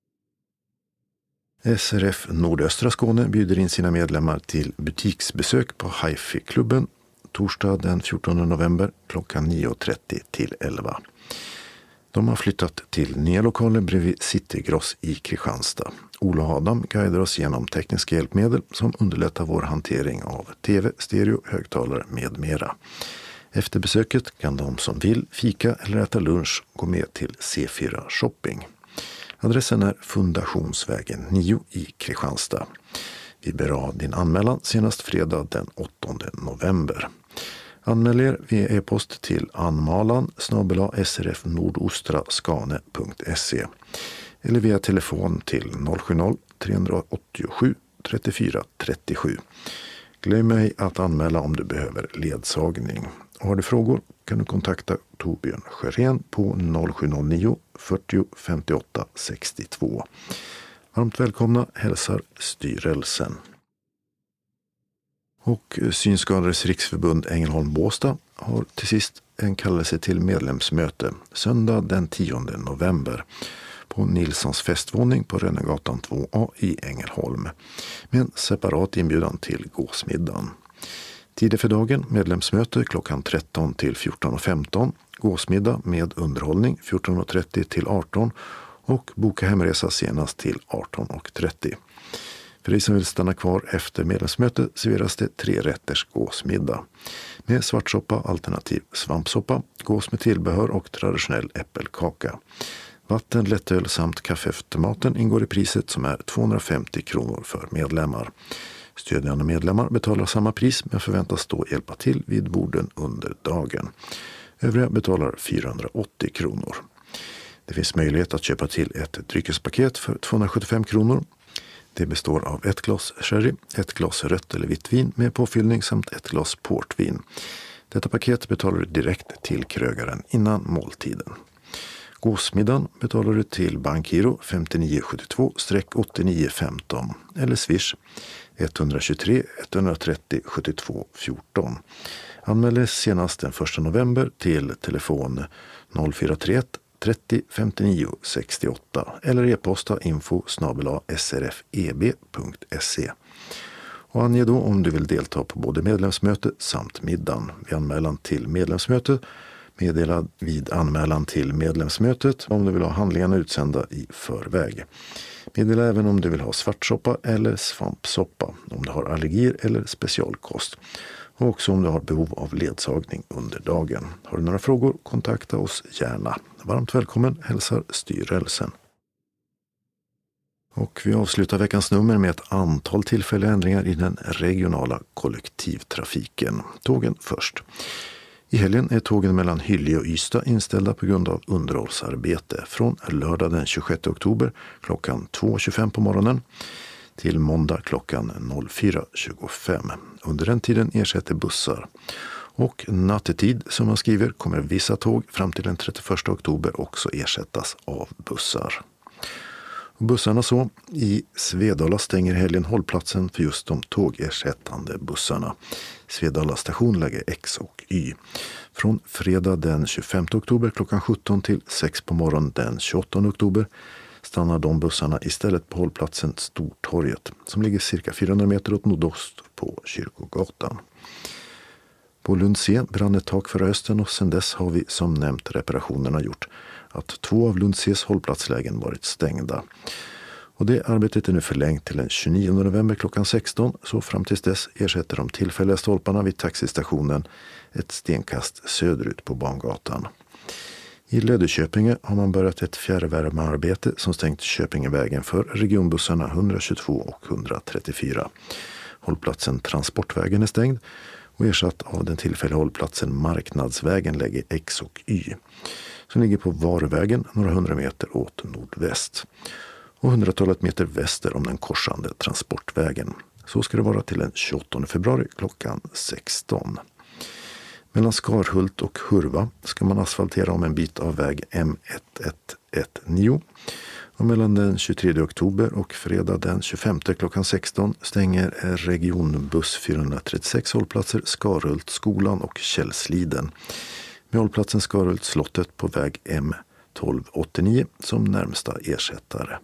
S R F Nordöstra Skåne bjuder in sina medlemmar till butiksbesök på Hi-Fi-klubben torsdag den fjortonde november klockan nio trettio till elva. De har flyttat till nya lokaler bredvid Citygross i Kristianstad. Ola och Adam guidar oss genom tekniska hjälpmedel som underlättar vår hantering av tv, stereo, högtalare med mera. Efter besöket kan de som vill fika eller äta lunch gå med till C fyra Shopping. Adressen är Fundationsvägen nio i Kristianstad. Vi ber ha din anmälan senast fredag den åttonde november. Anmäl er via e-post till anmalan snabel-a srfnordostraskane punkt se eller via telefon till noll sju noll tre åtta sju tre fyra tre sju. Glöm ej att anmäla om du behöver ledsagning. Och har du frågor kan du kontakta Torbjörn Sjörén på noll sju noll nio fyrtio femtioåtta sextiotvå. Varmt välkomna hälsar styrelsen. Och Synskadades riksförbund Ängelholm-Båstad har till sist en kallelse till medlemsmöte söndag den tionde november på Nilssons festvåning på Rönegatan två A i Ängelholm med en separat inbjudan till gåsmiddagen. Tider för dagen medlemsmöte klockan tretton till fjorton femton, gåsmiddag med underhållning fjorton trettio till arton och boka hemresa senast till arton trettio. För dig som vill stanna kvar efter medlemsmötet serveras det tre rätters gåsmiddag med svartsoppa alternativ svampsoppa, gås med tillbehör och traditionell äppelkaka. Vatten, lättöl samt kaffe efter maten ingår i priset som är tvåhundrafemtio kronor för medlemmar. Stödjande medlemmar betalar samma pris men förväntas då hjälpa till vid borden under dagen. Övriga betalar fyrahundraåttio kronor. Det finns möjlighet att köpa till ett dryckespaket för tvåhundrasjuttiofem kronor. Det består av ett glas sherry, ett glas rött eller vitt vin med påfyllning samt ett glas portvin. Detta paket betalar du direkt till krögaren innan måltiden. Gåsmiddagen betalar du till bankgiro femtionio sjuttiotvå åttionio femton eller swish ett två tre ett tre tre sjuttiotvå fjorton. Anmäl dig senast den första november till telefon noll fyra tre ett trettio femtionio sextioåtta eller e-posta info snabel-a srfeb punkt se. Och ange då om du vill delta på både medlemsmöte samt middagen. Vid anmälan till medlemsmötet meddela vid anmälan till medlemsmötet om du vill ha handlingarna utsända i förväg. Meddela även om du vill ha svartsoppa eller svampsoppa, om du har allergier eller specialkost. Och också om du har behov av ledsagning under dagen. Har du några frågor, kontakta oss gärna. Varmt välkommen hälsar styrelsen. Och vi avslutar veckans nummer med ett antal tillfälliga ändringar i den regionala kollektivtrafiken. Tågen först. I helgen är tågen mellan Hyllie och Ystad inställda på grund av underhållsarbete från lördag den tjugosjätte oktober klockan två tjugofem på morgonen till måndag klockan fyra tjugofem. Under den tiden ersätter bussar. Och nattetid, som man skriver, kommer vissa tåg fram till den trettioförsta oktober också ersättas av bussar. Och bussarna så, i Svedala stänger helgen hållplatsen för just de tågersättande bussarna. Svedala station lägger X och Y. Från fredag den tjugofemte oktober klockan sjutton till sex på morgonen den tjugoåttonde oktober stannar de bussarna istället på hållplatsen Stortorget som ligger cirka fyrahundra meter åt nordost på Kyrkogatan. På Lundsee brann ett tak förra hösten och sedan dess har vi som nämnt reparationerna gjort att två av Lundsees hållplatslägen varit stängda. Och det arbetet är nu förlängt till den tjugonionde november klockan sexton, så fram tills dess ersätter de tillfälliga stolparna vid taxistationen ett stenkast söderut på Bangatan. I Löddeköpinge har man börjat ett fjärrvärmearbete som stängt Köpingevägen för regionbussarna etthundratjugotvå och etthundratrettiofyra. Hållplatsen Transportvägen är stängd och ersatt av den tillfälliga hållplatsen Marknadsvägen lägger X och Y som ligger på Varuvägen några hundra meter åt nordväst och hundratalet meter väster om den korsande Transportvägen. Så ska det vara till den tjugoåttonde februari klockan sexton. Mellan Skarhult och Hurva ska man asfaltera om en bit av väg M ett ett nio. Och mellan den tjugotredje oktober och fredag den tjugofemte klockan sexton stänger regionbuss fyrahundratrettiosex hållplatser Skarhult, skolan och Källsliden. Med hållplatsen Skarhult slottet på väg M tolv åttionio som närmsta ersättare.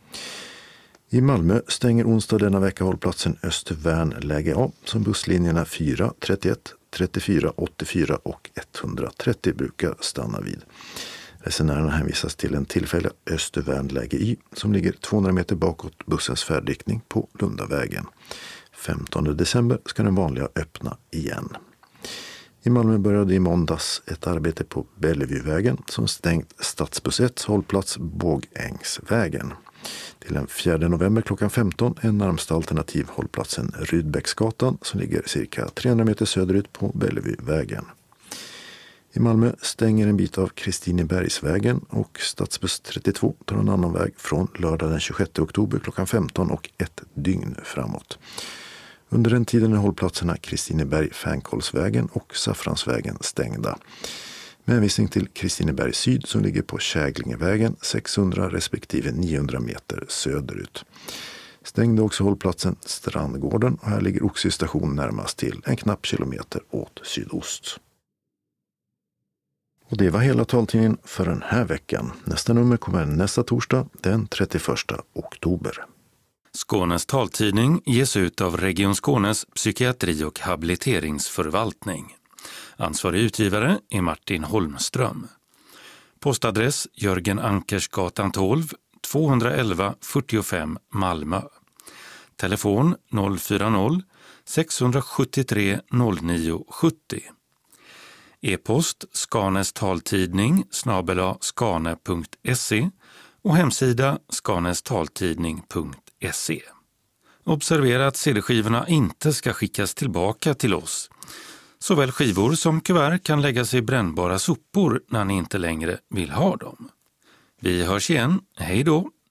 I Malmö stänger onsdag denna vecka hållplatsen Östervärn läge A som busslinjerna fyra, trettioett, trettiofyra, åttiofyra och etthundratrettio brukar stanna vid. Resenärerna hänvisas till en tillfällig Östervärn läge Y som ligger tvåhundra meter bakåt bussens färdriktning på Lundavägen. femtonde december ska den vanliga öppna igen. I Malmö började i måndags ett arbete på Bellevuevägen som stängt Stadsbuss ett hållplats Bågängsvägen. Till den fjärde november klockan femton är närmsta alternativ hållplatsen Rydbäcksgatan som ligger cirka trehundra meter söderut på Bellevuevägen. I Malmö stänger en bit av Kristinebergsvägen och Stadsbuss trettiotvå tar en annan väg från lördag den tjugosjätte oktober klockan femton och ett dygn framåt. Under den tiden är hållplatserna Kristineberg, Fänkolsvägen och Saffransvägen stängda. Med hänvisning till Kristineberg syd som ligger på Käglingevägen sexhundra respektive niohundra meter söderut. Stängde också hållplatsen Strandgården och här ligger Oxy station närmast till en knapp kilometer åt sydost. Och det var hela taltidningen för den här veckan. Nästa nummer kommer nästa torsdag den trettioförsta oktober. Skånes taltidning ges ut av Region Skånes psykiatri- och habiliteringsförvaltning. Ansvarig utgivare är Martin Holmström. Postadress Jörgen Ankersgatan tolv, tvåhundraelva fyrtiofem Malmö. Telefon noll fyra noll sex sju tre noll nio sju noll. E-post Skanes taltidning snabel-a skane punkt se och hemsida skanestaltidning punkt se. Observera att C D-skivorna inte ska skickas tillbaka till oss. Såväl skivor som kuvert kan läggas i brännbara sopor när ni inte längre vill ha dem. Vi hörs igen. Hej då!